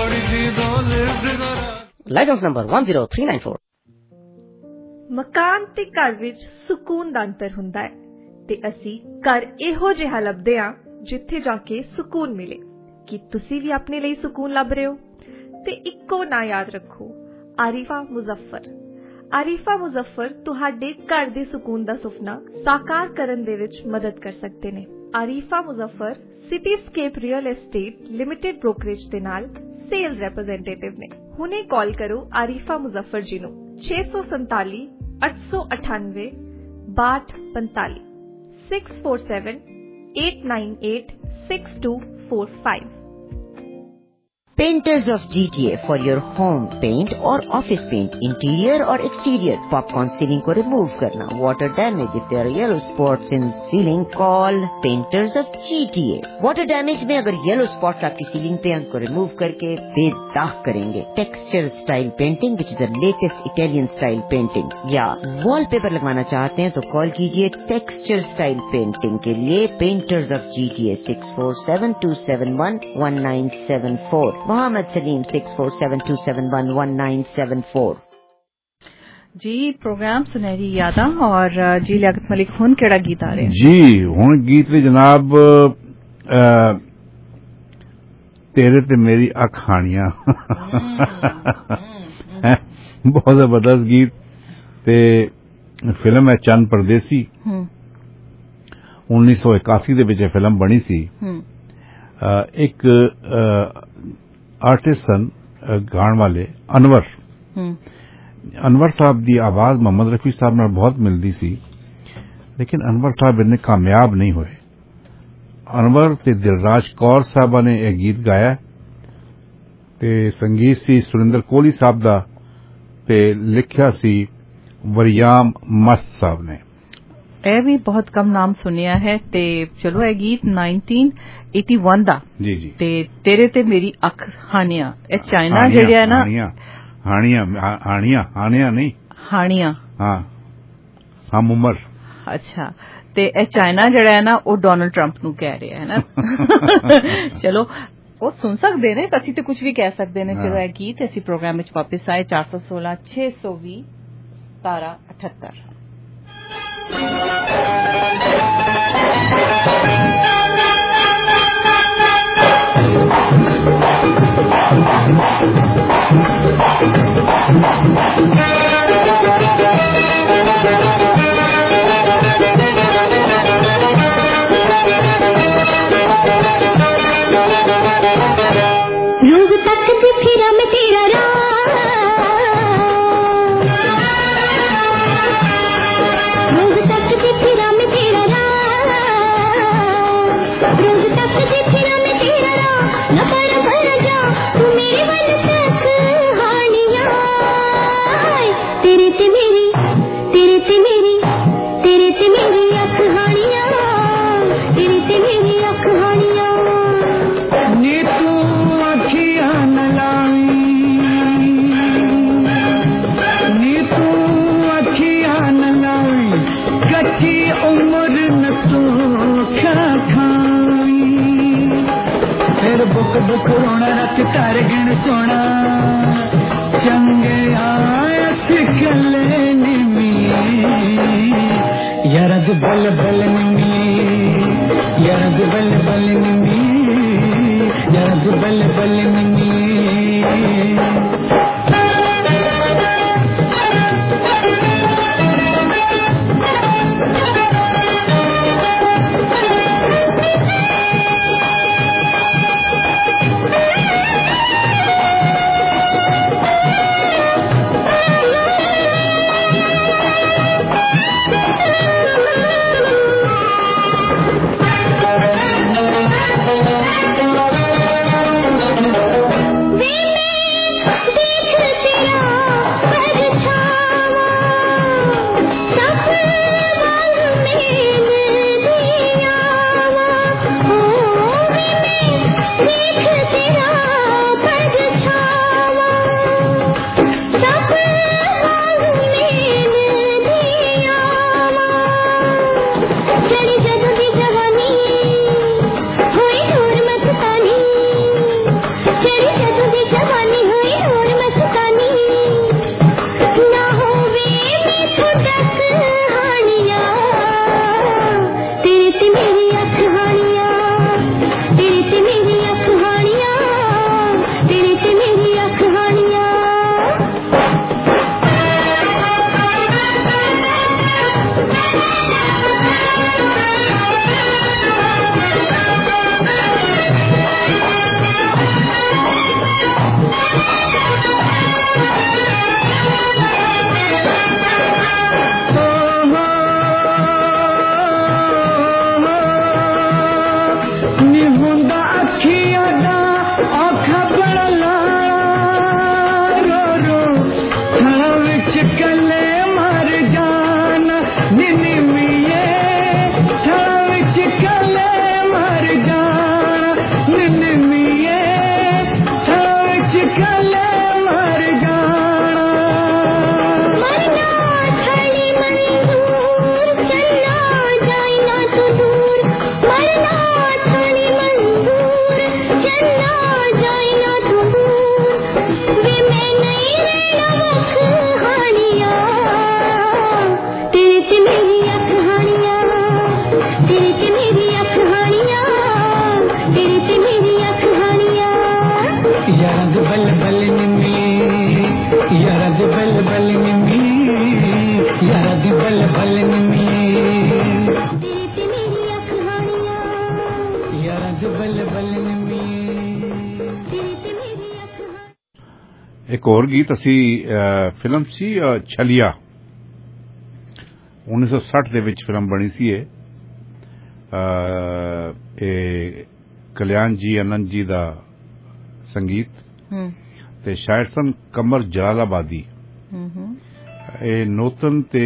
Licence number one zero three nine four। ਮਕਾਨ ਤੇ ਘਰ ਵਿੱਚ ਸਕੂਨ ਦਾ ਅੰਤਰ ਹੁੰਦਾ ਹੈ ਤੇ ਅਸੀਂ ਘਰ ਇਹੋ ਜਿਹਾ ਲੱਭਦੇ ਹਾਂ ਜਿੱਥੇ ਜਾ ਕੇ ਸਕੂਨ ਮਿਲੇ। ਕੀ ਤੁਸੀਂ ਵੀ ਆਪਣੇ ਲਈ ਸਕੂਨ ਲੱਭ ਰਹੇ ਹੋ? ਤੇ ਇੱਕੋ ਨਾਂ ਯਾਦ ਰੱਖੋ, ਆਰਿਫਾ ਮੁਜ਼ੱਫਰ। ਆਰਿਫਾ ਮੁਜ਼ੱਫਰ ਤੁਹਾਡੇ ਘਰ ਦੇ ਸਕੂਨ ਦਾ ਸੁਪਨਾ ਸਾਕਾਰ ਕਰਨ ਦੇ ਵਿੱਚ ਮਦਦ ਕਰ ਸਕਦੇ ਨੇ। Arifa Muzaffar Cityscape real estate limited brokerage ਦੇ ਨਾਲ ਸੇਲਜ਼ ਰਿਪਰੈਜ਼ੈਂਟੇਟਿਵ ਨੇ। ਹੁਣੇ ਕਾਲ ਕਰੋ ਆਰਿਫਾ ਮੁਜ਼ੱਫਰ ਜੀ ਨੂੰ ਛੇ ਸੌ ਸੰਤਾਲੀ ਅੱਠ ਸੌ ਅਠਾਨਵੇਂ ਬਾਹਠ ਪੰਤਾਲੀ six four seven eight nine eight six two four five। Painters of G T A for your home paint or office paint, interior or exterior, popcorn ceiling को remove करना, water damage, if there are yellow spots in ceiling, call Painters of G T A। water damage में अगर yellow spots आपकी ceiling पे उनको remove करके बेदाग करेंगे। texture style painting which is the latest Italian style painting, या wallpaper लगवाना चाहते हैं तो कॉल कीजिए texture style painting के लिए Painters of G T A six four seven two seven one one nine seven four। Mohammad Salim six four seven two seven one one nine seven four। जी program Sunehri Yaadan और जी लियाकत मलिक हुन केड़ा गीत आ रहे हैं? जी हुन गीत ने जनाब आ, तेरे ते मेरी अखानियां बहुत जबरदस्त गीत। ते फिल्म है चंद परदेसी, उन्नीस सौ इक्यासी दे विच फिल्म बनी सी। एक आर्टिस्ट सन गाण वाले अनवर अनवर साहब दी आवाज मोहम्मद रफी साहब नाल बहुत मिलदी सी, लेकिन अनवर साहब इन्ने कामयाब नहीं होए। अनवर ते दिलराज कौर साहबा ने यह गीत गाया ते संगीत सी सुरिंदर कोहली साहब दा ते लिखिया सी वरियाम मस्त साहब ने। ਇਹ ਵੀ ਬਹੁਤ ਕਮ ਨਾਮ ਸੁਣਿਆ ਹੈ ਤੇ ਚਲੋ ਇਹ ਗੀਤ nineteen eighty-one ਦਾ ਜੀ ਜੀ ਤੇ ਤੇਰੇ ਤੇ ਮੇਰੀ ਅੱਖ ਹਾਨੀਆਂ, ਇਹ ਚਾਈਨਾ ਜਿਹੜਾ ਹੈ ਨਾ ਹਾਨੀਆਂ ਹਾਨੀਆਂ ਹਾਨੀਆਂ ਹਾਨੀਆਂ ਨਹੀਂ ਹਾਨੀਆਂ ਹਾਂ ਹਮ ਉਮਰ ਅੱਛਾ। ਤੇ ਇਹ ਚਾਈਨਾ ਜਿਹੜਾ ਹੈ ਨਾ ਉਹ ਡੋਨਲਡ ਟਰੰਪ ਨੂੰ ਕਹਿ ਰਿਹਾ ਹੈ ਨਾ। ਚਲੋ ਉਹ ਸੁਣ ਸਕਦੇ ਨੇ, ਅਸੀਂ ਤੇ ਕੁਝ ਵੀ ਕਹਿ ਸਕਦੇ ਨੇ। ਚਲੋ ਇਹ ਗੀਤ ਅਸੀਂ ਪ੍ਰੋਗਰਾਮ ਵਿੱਚ ਵਾਪਸ ਆਏ ਚਾਰ ਸੌ ਸੋਲਾਂ ਛੇ ਸੌ ਵੀਹ ਸਤਾਰਾਂ ਅਠੱਤਰ। रोज तक दी फिरा मैं तेरा राह, रोज तक दी फिरा मैं तेरा राह, रोज तक दी फिरा मैं तेरा राह, न पर भर जा तू मेरे मन तक हानियां। तेरे ते मेरी तेरे ते मेरी तेरे ते मेरी अख हानियां, तेरे ते मेरी अख हानियां। नी तू अखियां न लावी, नी तू अखियां न लावी, कच्ची उम्र न तू खा खावी। फिर बुक बुक रोना रख कर गिण सोना, चंगे आए सिकले निमी, यरद बल बल निमी, यरद बल बल निमी, यरद बल बल निमी। वे एक और गीत असी फिल्म सी छलिया उन्नीस सौ साठ ਦੇ ਵਿੱਚ ਫਿਲਮ ਬਣੀ ਸੀ ਇਹ ਇਹ ਕਲਿਆਣ ਜੀ ਅਨੰਦ ਜੀ ਦਾ ਸੰਗੀਤ ਤੇ ਸ਼ਾਇਰ ਸਨ ਕਮਰ ਜਲਾਲਾਬਾਦੀ ਇਹ ਨੋਤਨ ਤੇ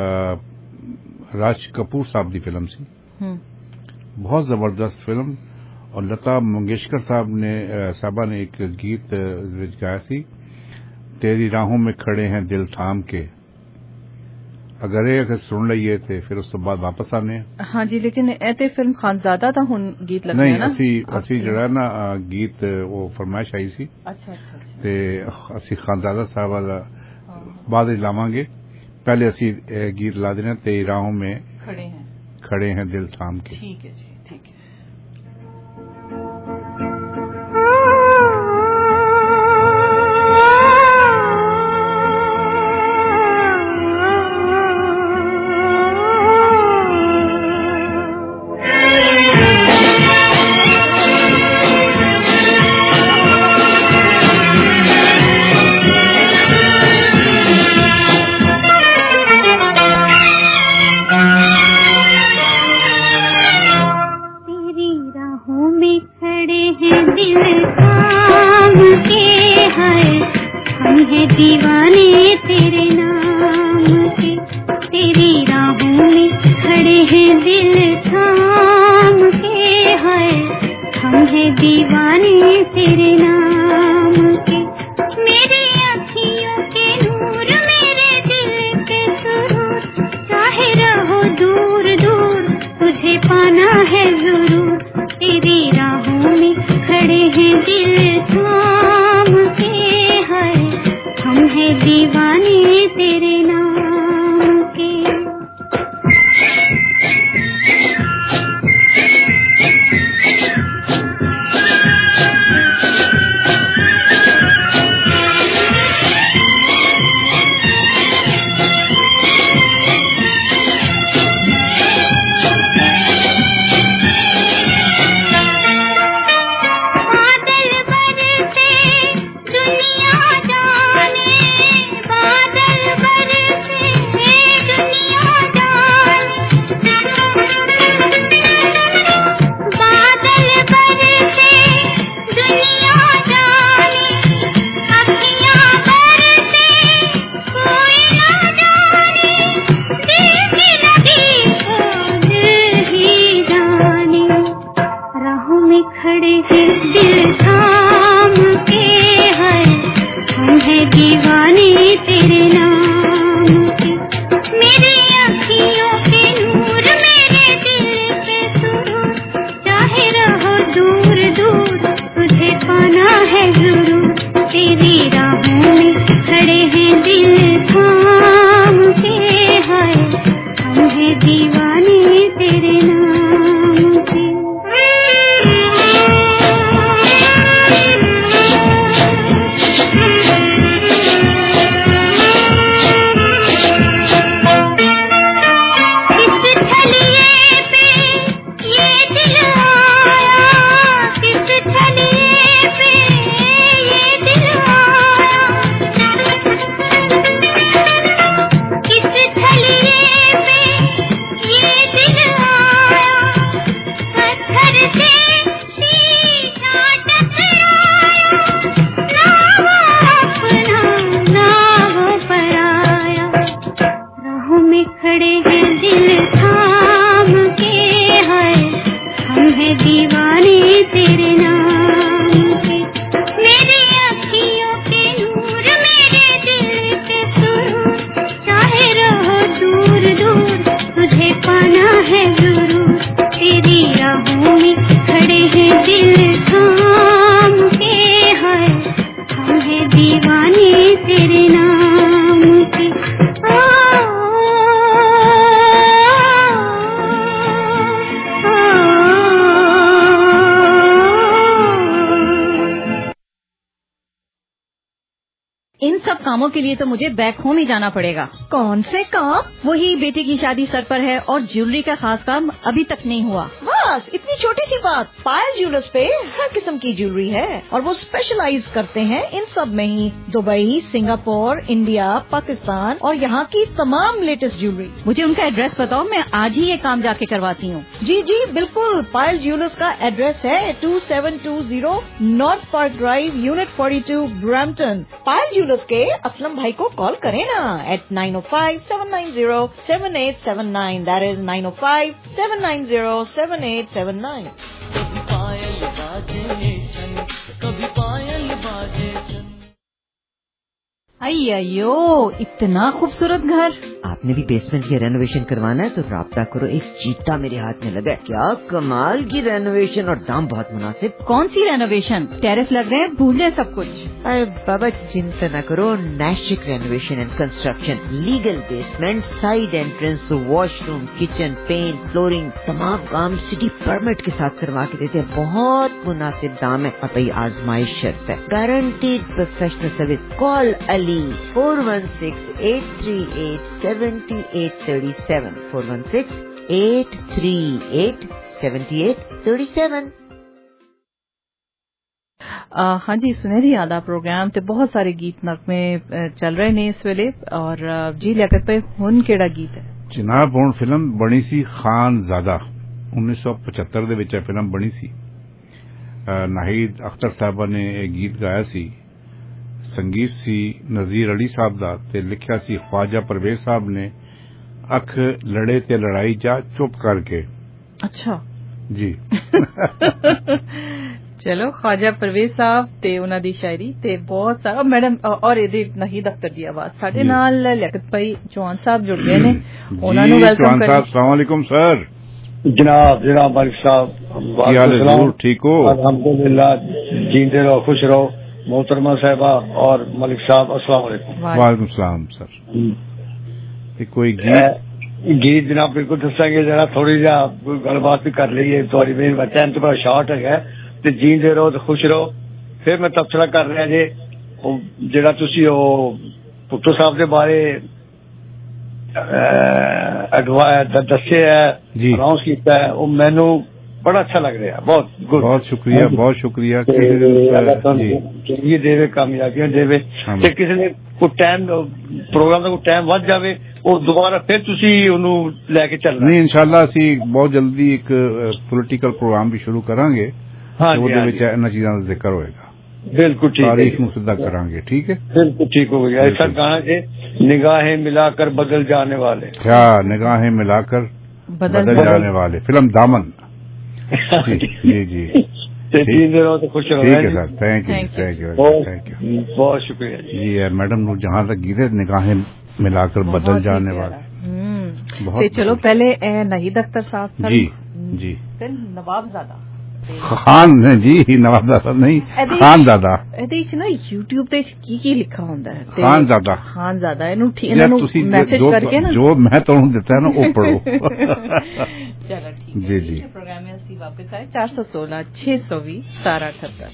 ਰਾਜ ਕਪੂਰ ਸਾਹਿਬ ਦੀ ਫਿਲਮ ਸੀ बहुत जबरदस्त फिल्म और लता मंगेशकर साहब ने साहबा ने एक गीत गाया सी तेरी राहों में खड़े हैं दिल थाम के अगर ये अगर सुन लईए तो फिर उस तो बाद वापस आने हाँ जी लेकिन ए ते फिल्म खानजादा दा हुन गीत लगना नहीं है ना असी असी जड़ा ना गीत वो फरमाइश आई सी अच्छा अच्छा ते असी खानजादा साहब वाला बाद लावांगे पहले असी गीत ला देना तेरी राहों में खड़े हैं खड़े हैं दिल थाम के ठीक है जी ठीक है दीवाने तेरे नाम के तेरी राहों में खड़े हैं दिल थाम के है हम हैं दीवाने तेरे नाम के मेरी अखियों के नूर मेरे दिल के सुरूर चाहे रहो दूर दूर तुझे पाना है जरूर तेरी राहों में खड़े हैं दिल थाम के है हम हैं दीवाने तेरे नाम के सब कामों के लिए तो मुझे बैक होम ही जाना पड़ेगा। कौन से काम? वही बेटे की शादी सर पर है और ज्वेलरी का खास काम अभी तक नहीं हुआ। बस इतनी छोटी सी बात। पायल ज्वेलर्स पे हर किस्म की ज्वेलरी है और वो स्पेशलाइज करते हैं इन सब में ही। दुबई, सिंगापुर, इंडिया, पाकिस्तान और यहाँ की तमाम लेटेस्ट ज्वेलरी। मुझे उनका एड्रेस बताओ, मैं आज ही ये काम जाके करवाती हूँ। जी जी बिल्कुल। पायल ज्वेलर्स का एड्रेस है two seven two zero North Park Drive, unit forty two, Brampton. Payal jewellers के असलम भाई को कॉल करें ना eight nine oh five seven nine zero seven eight seven nine. That is nine oh five seven nine zero seven eight seven nine. कभी पायल बाजे छन, कभी पायल बाजे छन। अयो इतना खूबसूरत घर। आपने भी बेसमेंट की रेनोवेशन करवाना है तो राब्ता करो, एक चीता मेरे हाथ में लगा है। क्या कमाल की रेनोवेशन और दाम बहुत मुनासिब। कौन सी रेनोवेशन? टेरिफ लग रहे हैं, भूल जाए सब कुछ। अरे बाबा चिंता न करो, नेशिक renovation and construction, legal basement, side entrance, washroom, kitchen, paint, flooring, तमाम काम सिटी परमिट के साथ करवा के देते हैं। बहुत मुनासिब दाम है और भाई आजमाइश शर्त है, guaranteed professional service. Call Ali four one six eight three eight seven eight three seven, four one six eight three eight seven eight three seven. हाँ जी, सुनहरी यादा प्रोग्राम ते बहुत सारे गीत नगमे चल रहे ने इस वेले और जी लियाकत पे हुन केड़ा गीत है जनाब? हुन फिल्म बनी सी खानजादा उन्नीस सौ पचहत्तर दे विच फिल्म बनी सी। नाहिद अख्तर साहबा ने एक गीत गाया सी, संगीत सी नजीर अली साहब दा ते लिखिया सी ख्वाजा परवेज साहब ने। अख लड़े ते लड़ाई जा चुप करके। अच्छा जी। चलो ख्वाजा परवेज साहब ते उन्हां दी शायरी ते बहुत सारा मैडम और एदे नाहिद अख्तर दी आवाज साडे नाल लियाकत भाई चौहान साहब जुड़ गए ने। उन्हां नु वेलकम करें। अस्सलाम वालेकुम सर। जनाब जनाब मलिक साहब, ठीक हो? अल्हम्दुलिल्लाह, जींदे रहो, खुश रहो। मोहतरमा साहबा और मलिक साहब अस्सलाम वालेकुम। वालेकुम सलाम सर। कोई गीत गीत जनाब बिल्कुल दसांगे, जरा थोड़ी जा गलबात भी कर लीए। थोड़ी मेरी टाइम तो बड़ा शॉर्ट है ते जींदे रहो ते खुश रहो। फिर मैं तबसरा कर रहा जे जेड़ा तुसी ओ भुट्टो साहब दे बारे दसे है, अनाउंस किया है, वो मैनू बड़ा अच्छा लग रहा है। बहुत गुड, बहुत शुक्रिया, बहुत शुक्रिया। जिंदगी देवे, कामयाबियां देवे ते किसी ने कोई टाइम प्रोग्राम का कोई टाइम वध जावे और दोबारा फिर तुसी उन्हों लेके चलना। नहीं, इंशाल्लाह असी बहुत जल्दी एक पॉलिटिकल प्रोग्राम भी शुरू करांगे। हाँ जी, हाँ जी। इन्हां चीज़ां दा जिक्र होएगा। बिल्कुल ठीक है, तारीख नूं सिद्धा करांगे। ठीक है, बिल्कुल ठीक हो गया। ऐसा गाना है, निगाहें मिलाकर बदल जाने वाले। क्या निगाहें मिलाकर बदल, बदल जाने वाले, फिल्म दामन। जी जी जी। जींदे रहो तो खुश रहो। ठीक है sir, thank you thank you thank you, बहुत शुक्रिया जी। यार मैडम नूं जहाँ तक गीत है निगाहें मिलाकर बदल जाने वाले। बहुत चलो पहले नाहिद अख्तर साहब जी जी, फिर नवाबजादा खान जी, नवाबजादा नहीं खानजादा। ਇਹਦੇ ਵਿੱਚ ਨਾ YouTube ਤੇ ਕੀ ਕੀ ਲਿਖਾ ਹੁੰਦਾ ਹੈ? ਖਾਨਜ਼ਾਦਾ ਖਾਨਜ਼ਾਦਾ ਇਹਨੂੰ ਇਹਨਾਂ ਨੂੰ ਮੈਸੇਜ ਕਰਕੇ ਨਾ ਜੋ ਮੈਂ ਤੁਹਾਨੂੰ ਦਿੱਤਾ ਹੈ ਨਾ ਉਹ ਪੜੋ। ਚਲੋ ਠੀਕ ਜੀ ਜੀ। प्रोग्राम में ਅਸੀਂ वापस आए चार सौ सोलह छह सौ भी सतारह अठहत्तर।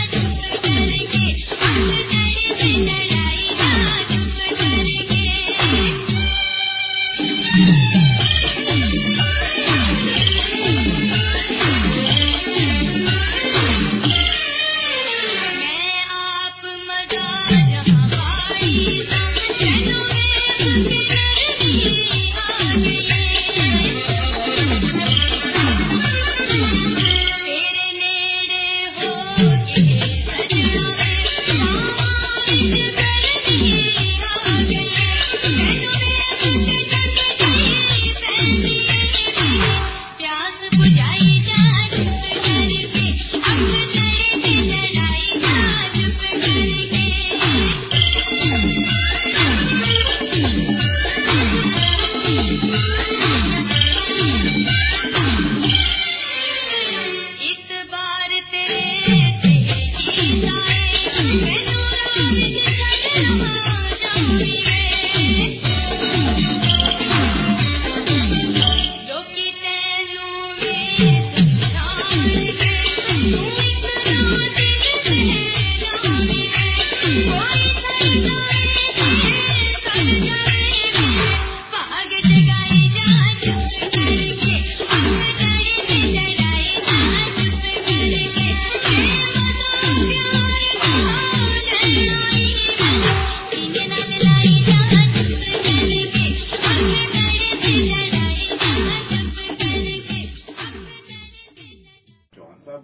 Thank you.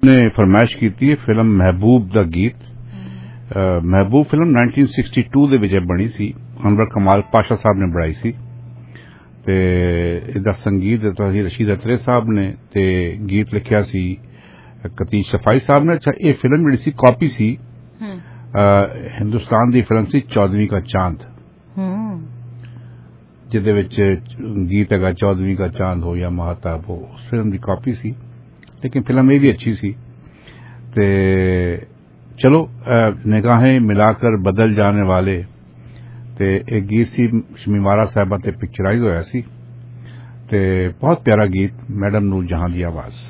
ने फरमाइश की है फिल्म महबूब दा गीत। महबूब फिल्म नाइनटीन सिक्सटी टू ਦੇ ਵਿੱਚ ਬਣੀ ਸੀ, ਅਨਵਰ ਕਮਾਲ ਪਾਸ਼ਾ ਸਾਹਿਬ ਨੇ ਬਣਾਈ ਸੀ ਤੇ ਇਹਦਾ ਸੰਗੀਤ ਦਿੱਤਾ ਸੀ ਰਸ਼ੀਦ ਅਤਰੇ ਸਾਹਿਬ ਨੇ ਤੇ ਗੀਤ ਲਿਖਿਆ ਸੀ ਕਤੀਸ਼ ਸ਼ਫਾਈ ਸਾਹਿਬ ਨੇ। ਅੱਛਾ, ਇਹ ਫਿਲਮ ਜਿਹੜੀ ਸੀ ਕਾਪੀ ਸੀ ਹਿੰਦੁਸਤਾਨ ਦੀ ਫਿਲਮ ਸੀ ਚੌਦਵੀਂ ਕਾ ਚਾਂਦ, ਜਿਹਦੇ ਵਿੱਚ ਗੀਤ ਹੈਗਾ ਚੌਦਵੀਂ ਕਾ ਚਾंद ਹੋ ਜਾਂ ਮਹਤਾਬ ਹੋ, ਉਸ ਫਿਲਮ ਦੀ ਕਾਪੀ ਸੀ। लेकिन फिल्म ये भी अच्छी सी। ते चलो निगाहें मिलाकर बदल जाने वाले ते एक गीत सी शमीमारा साहबा ते पिक्चराइज होया सी ते बहुत प्यारा गीत, मैडम नूर जहां की आवाज।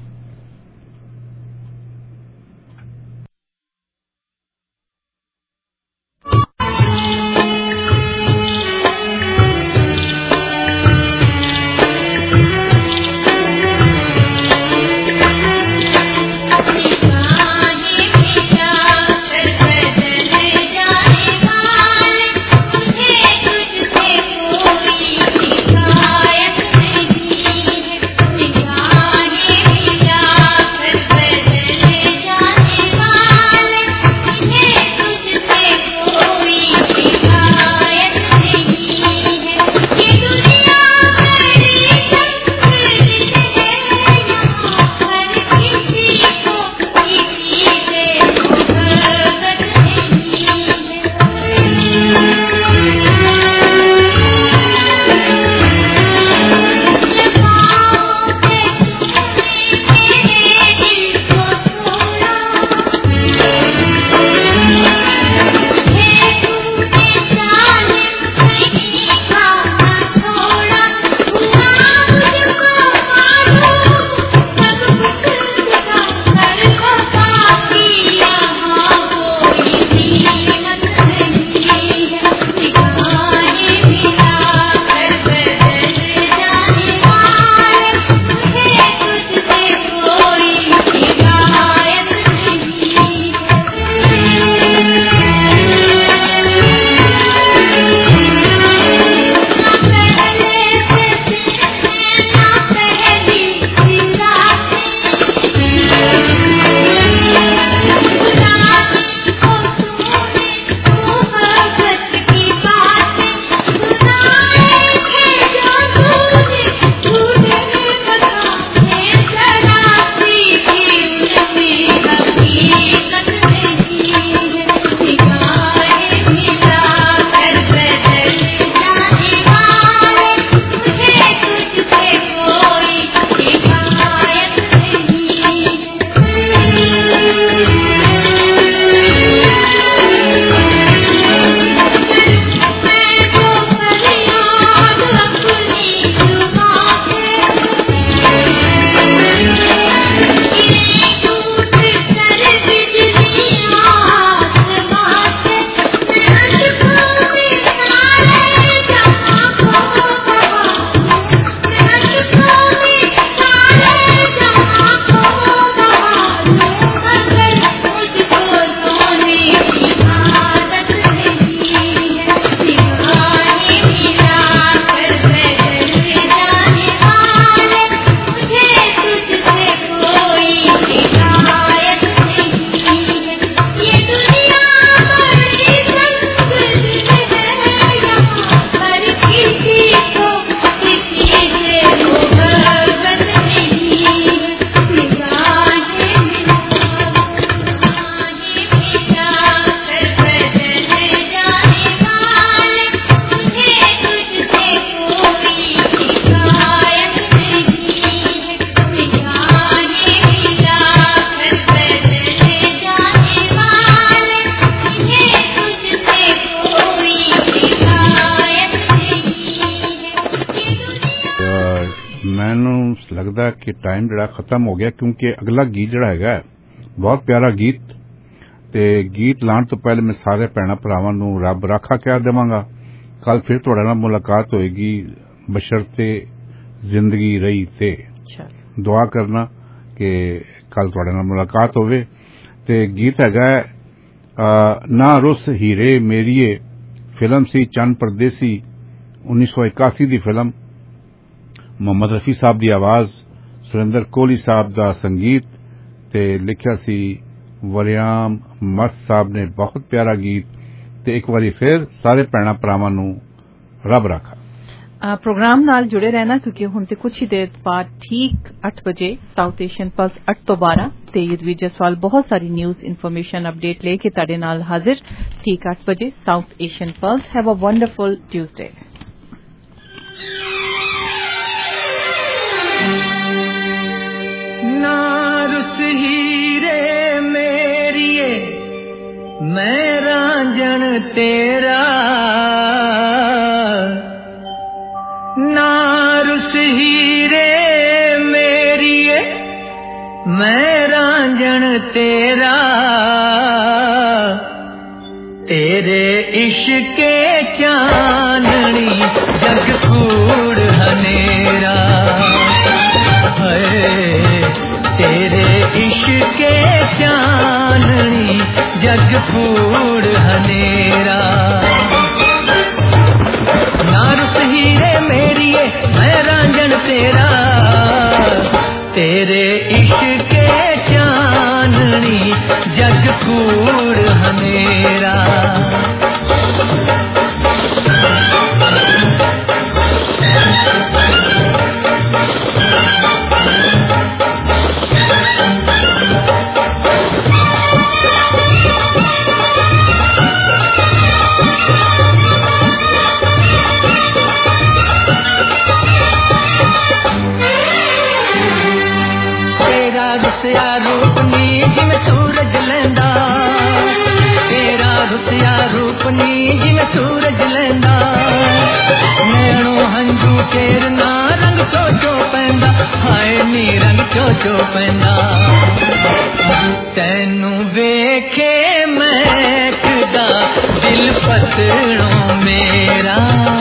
लगता कि टाइम जड़ा खत्म हो गया क्योंकि अगला गीत जड़ा है बहुत प्यारा गीत ते गीत लाने तो पहले मैं सारे भैणा भरावां नूं रब राखा कह देवांगा। कल फिर तुहाडे नाल मुलाकात होएगी बशर्ते जिंदगी रही ते दुआ करना कि कल तुहाडे नाल मुलाकात होवे। ते गीत हैगा ना रुस हीरे मेरिए, फिल्म सी चंद परदेसी उन्नीस सौ इक्यासी दी फिल्म, मोहम्मद रफी साहब दी आवाज, सुरेंद्र कोहली साहब दा संगीत ते लिखिया सी वरियाम मस्त साहब ने। बहुत प्यारा गीत। ते एक बारी फिर सारे भैणा भरावां नूं रब रखा। प्रोग्राम नाल जुड़े रहना क्योंकि हुण ते कुछ ही देर बाद ठीक आठ बजे साउथ एशियन पल्स आठ तो बारह ते युद्धवीर जसवाल बहुत सारी न्यूज़ इन्फॉर्मेशन अपडेट लेके तुहाडे नाल हाजिर ठीक आठ बजे South Asian Pulse. Have a wonderful Tuesday. नारुस हीरे मेरिए मैं रांझण तेरा, नारुस हीरे मेरिए मैं रांझण तेरा, तेरे इश्के चांदनी जग कूड़ हनेरा, तेरे इश्के चांदनी जग कूड़ हनेरा। नारुस हीरे मेरिए मैं रांझण तेरा, तेरे इश्के चांदनी जग कूड़ हनेरा। रुसिया रूपनी जिमें सूरज लेंदा, तेरा रुसिया रूपनी जिमें सूरज लेंदा, नैनो हंजू तेरना रंग चोचो पैंदा, हाय नी रंग चोचो पैंदा, तैनू वेखे महकदा दिल पतड़ों मेरा,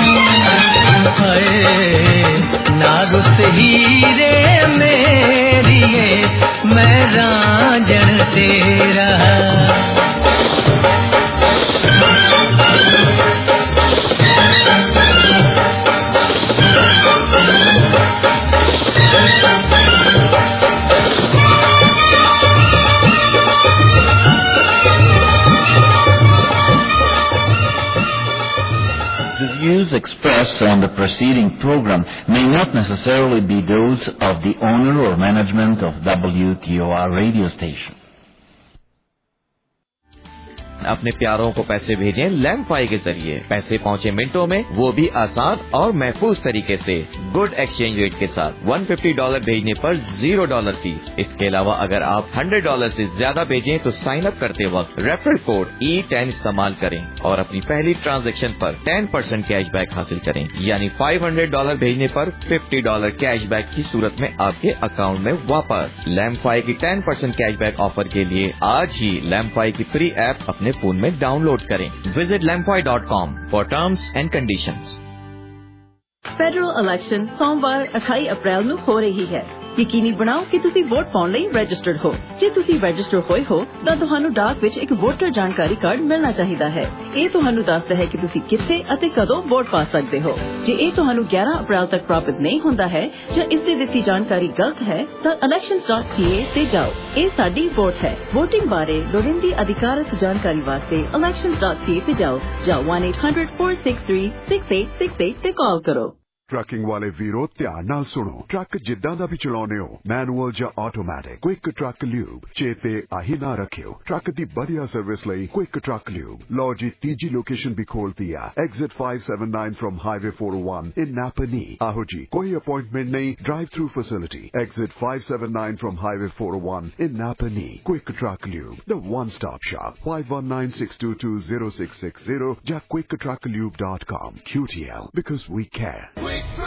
नारुस हीरे मेरिए मैं रांझण तेरा। The views expressed on the preceding program may not necessarily be those of the owner or management of W T O R radio station. अपने प्यारों को पैसे भेजें लैंडफाई के जरिए। पैसे पहुंचे मिनटों में, वो भी आसान और महफूज तरीके से, गुड एक्सचेंज रेट के साथ। एक सौ पचास डॉलर भेजने पर जीरो डॉलर फीस। इसके अलावा अगर आप सौ डॉलर से ज्यादा भेजें तो साइन अप करते वक्त रेफरल कोड ई टेन इस्तेमाल करें और अपनी पहली ट्रांजैक्शन पर दस परसेंट कैशबैक हासिल करें। यानी पाँच सौ डॉलर भेजने पर पचास डॉलर कैशबैक की सूरत में आपके अकाउंट में वापस। लैंडफाई की दस परसेंट कैशबैक ऑफर के लिए आज ही लैंडफाई की फ्री ऐप अपने फोन में डाउनलोड करें। Visit LemFi dot com for terms and conditions. Federal election सोमवार अठाई अप्रैल ਨੂੰ ਹੋ ਰਹੀ ਹੈ। ਯਕੀਨੀ ਬਣਾਓ ਕਿ ਤੁਸੀਂ ਵੋਟ ਪਾਉਣ ਲਈ ਰਜਿਸਟਰਡ ਹੋ। ਜੇ ਤੁਸੀਂ ਰਜਿਸਟਰ ਹੋਏ ਹੋ ਤਾਂ ਤੁਹਾਨੂੰ ਡਾਕ ਵਿੱਚ ਇੱਕ ਵੋਟਰ ਜਾਣਕਾਰੀ ਕਾਰਡ ਮਿਲਣਾ ਚਾਹੀਦਾ ਹੈ। ਇਹ ਤੁਹਾਨੂੰ ਦੱਸਦਾ ਹੈ ਕਿ ਤੁਸੀਂ ਕਿੱਥੇ ਅਤੇ ਕਦੋਂ ਵੋਟ ਪਾ ਸਕਦੇ ਹੋ। ਜੇ ਇਹ ਤੁਹਾਨੂੰ ਗਿਆਰਾਂ ਅਪ੍ਰੈਲ ਤੱਕ ਪ੍ਰਾਪਤ ਨਹੀਂ ਹੁੰਦਾ ਹੈ ਜਾਂ ਇਸ ਦੀ ਦਿੱਤੀ ਜਾਣਕਾਰੀ ਗਲਤ ਹੈ ਤਾਂ elections dot c a ਤੇ ਜਾਓ। ਇਹ ਸਾਡੀ ਵੋਟ ਹੈ। VOTING ਬਾਰੇ ਲੋੜੀਂਦੀ ਅਧਿਕਾਰਤ ਜਾਣਕਾਰੀ ਵਾਸਤੇ elections dot c a ਤੇ ਜਾਓ ਜਾਂ one eight hundred four six three six eight six eight ਤੇ ਕਾਲ ਕਰੋ। ट्रकिंग वाले वीरो ध्यान नाल सुनो। ट्रक जिद्दां दा भी चलाउने हो, मैनुअल जां ऑटोमैटिक, क्विक ट्रक ल्यूब चेते आही ना रखियो। ट्रक दी बढ़िया सर्विस लई क्विक ट्रक ल्यूब। लो जी तीजी लोकेशन भी खोलती है, exit five seventy-nine from highway four oh one in Napanee. आहो जी कोई अपॉइंटमेंट नहीं, drive through facility, exit five seventy-nine from highway four oh one in Napanee. Quick truck lube, the one stop shop. five one nine six two two zero six six zero ਜਾਂ quick truck lube dot com। Q T L because we care।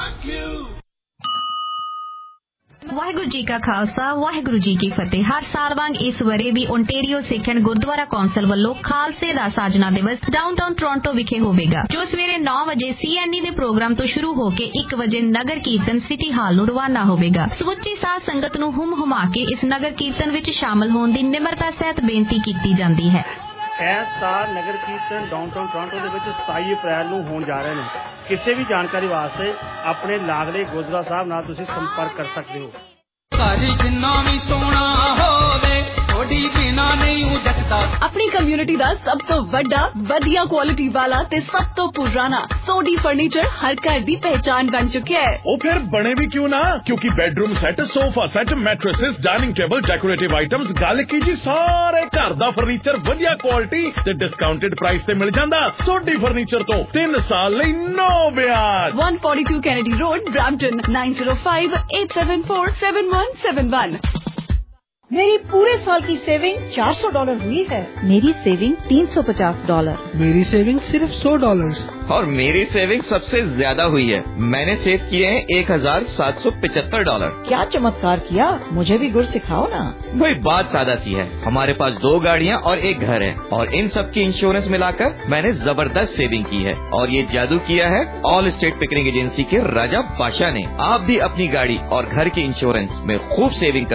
Waheguru ji ਕਾ ਖਾਲਸਾ ਵਾਹਿਗੁਰੂ ਜੀ ਕੀ ਫਤਿਹ। ਹਰ ਸਾਲ ਵਾਂਗ ਇਸ ਵਰੇ ਵੀ Ontario Sikh and gurdwara council ਵੱਲੋਂ ਖਾਲਸੇ ਦਾ ਸਾਜਨਾ ਦਿਵਸ ਡਾਊਨਟਾਊਨ ਟੋਰਾਂਟੋ ਵਿਖੇ ਹੋਵੇਗਾ, ਜੋ ਸਵੇਰੇ ਨੌ ਵਜੇ ਸੀ ਐਨ ਈ ਦੇ ਪ੍ਰੋਗਰਾਮ ਤੋਂ ਸ਼ੁਰੂ ਹੋ ਕੇ ਇੱਕ ਵਜੇ ਨਗਰ ਕੀਰਤਨ ਸਿਟੀ ਹਾਲ ਨੂੰ ਰਵਾਨਾ ਹੋਵੇਗਾ। ਸਮੁੱਚੀ ਸਾਧ ਸੰਗਤ ਨੂੰ ਹੁਮ ਹੁਮਾ ਕੇ ਇਸ ਨਗਰ ਕੀਰਤਨ ਵਿੱਚ ਸ਼ਾਮਲ ਹੋਣ ਦੀ ਨਿਮਰਤਾ ਸਹਿਤ ਬੇਨਤੀ ਕੀਤੀ ਜਾਂਦੀ ਹੈ। ਇਸ ਸਾਲ ਨਗਰ ਕੀਰਤਨ ਡਾਊਨਟਾਊਨ ਟੋਰਾਂਟੋ ਦੇ ਵਿੱਚ ਸਤਾਈ ਅਪ੍ਰੈਲ ਨੂੰ ਹੋਣ ਜਾ ਰਹੇ ਨੇ। ਕਿਸੇ ਵੀ ਜਾਣਕਾਰੀ ਵਾਸਤੇ ਆਪਣੇ ਲਾਗਲੇ ਗੁਰਦੁਆਰਾ ਸਾਹਿਬ ਨਾਲ ਤੁਸੀਂ ਸੰਪਰਕ ਕਰ ਸਕਦੇ ਹੋ। ਘਰ ਜਿੰਨਾ ਵੀ ਸੋਹਣਾ ਹੋਵੇ थोड़ी बिना नहीं हूँ जचता। अपनी कम्युनिटी ਦਾ ਸਭ ਤੋਂ ਵੱਡਾ ਵਧੀਆ ਕੁਆਲਿਟੀ ਵਾਲਾ ਤੇ ਸਭ ਤੋਂ ਪੁਰਾਣਾ ਸੋਡੀ ਫਰਨੀਚਰ ਹਰ ਘਰ ਦੀ ਪਹਿਚਾਨ ਬਣ ਚੁੱਕਿਆ ਹੈ। ਉਹ ਫਿਰ ਬਣੇ ਵੀ ਕਿਉਂ ਨਾ, ਕਿਉਂਕਿ bedroom set, sofa set, mattresses, dining table, decorative items, ਗੱਲ ਕੀ ਜੀ ਸਾਰੇ ਘਰ ਦਾ ਫਰਨੀਚਰ ਵਧੀਆ ਕੁਆਲਿਟੀ ਤੇ ਡਿਸਕਾਊਂਟਡ ਪ੍ਰਾਈਸ ਤੇ ਮਿਲ ਜਾਂਦਾ। ਸੋਡੀ ਫਰਨੀਚਰ ਤੋਂ ਤਿੰਨ ਸਾਲ ਲਈ ਨੋ ਵਿਆਜ। one forty-two Kennedy Road, Brampton, nine zero five eight seven four seven one seven one। मेरी पूरे साल की सेविंग चार सौ डॉलर हुई है। मेरी सेविंग तीन सौ पचास डॉलर। मेरी सेविंग सिर्फ सौ डॉलर। और मेरी सेविंग सबसे ज्यादा हुई है, मैंने सेव किए हैं एक हजार सात सौ पिचहत्तर डॉलर। क्या चमत्कार किया, मुझे भी गुर सिखाओ ना। वही बात सादा सी है, हमारे पास दो गाड़ियाँ और एक घर है और इन सब की इंश्योरेंस मिलाकर मैंने जबरदस्त सेविंग की है। और ये जादू किया है ऑल स्टेट पिकरिंग एजेंसी के राजा बादशाह ने। आप भी अपनी गाड़ी और घर के इंश्योरेंस में खूब सेविंग कर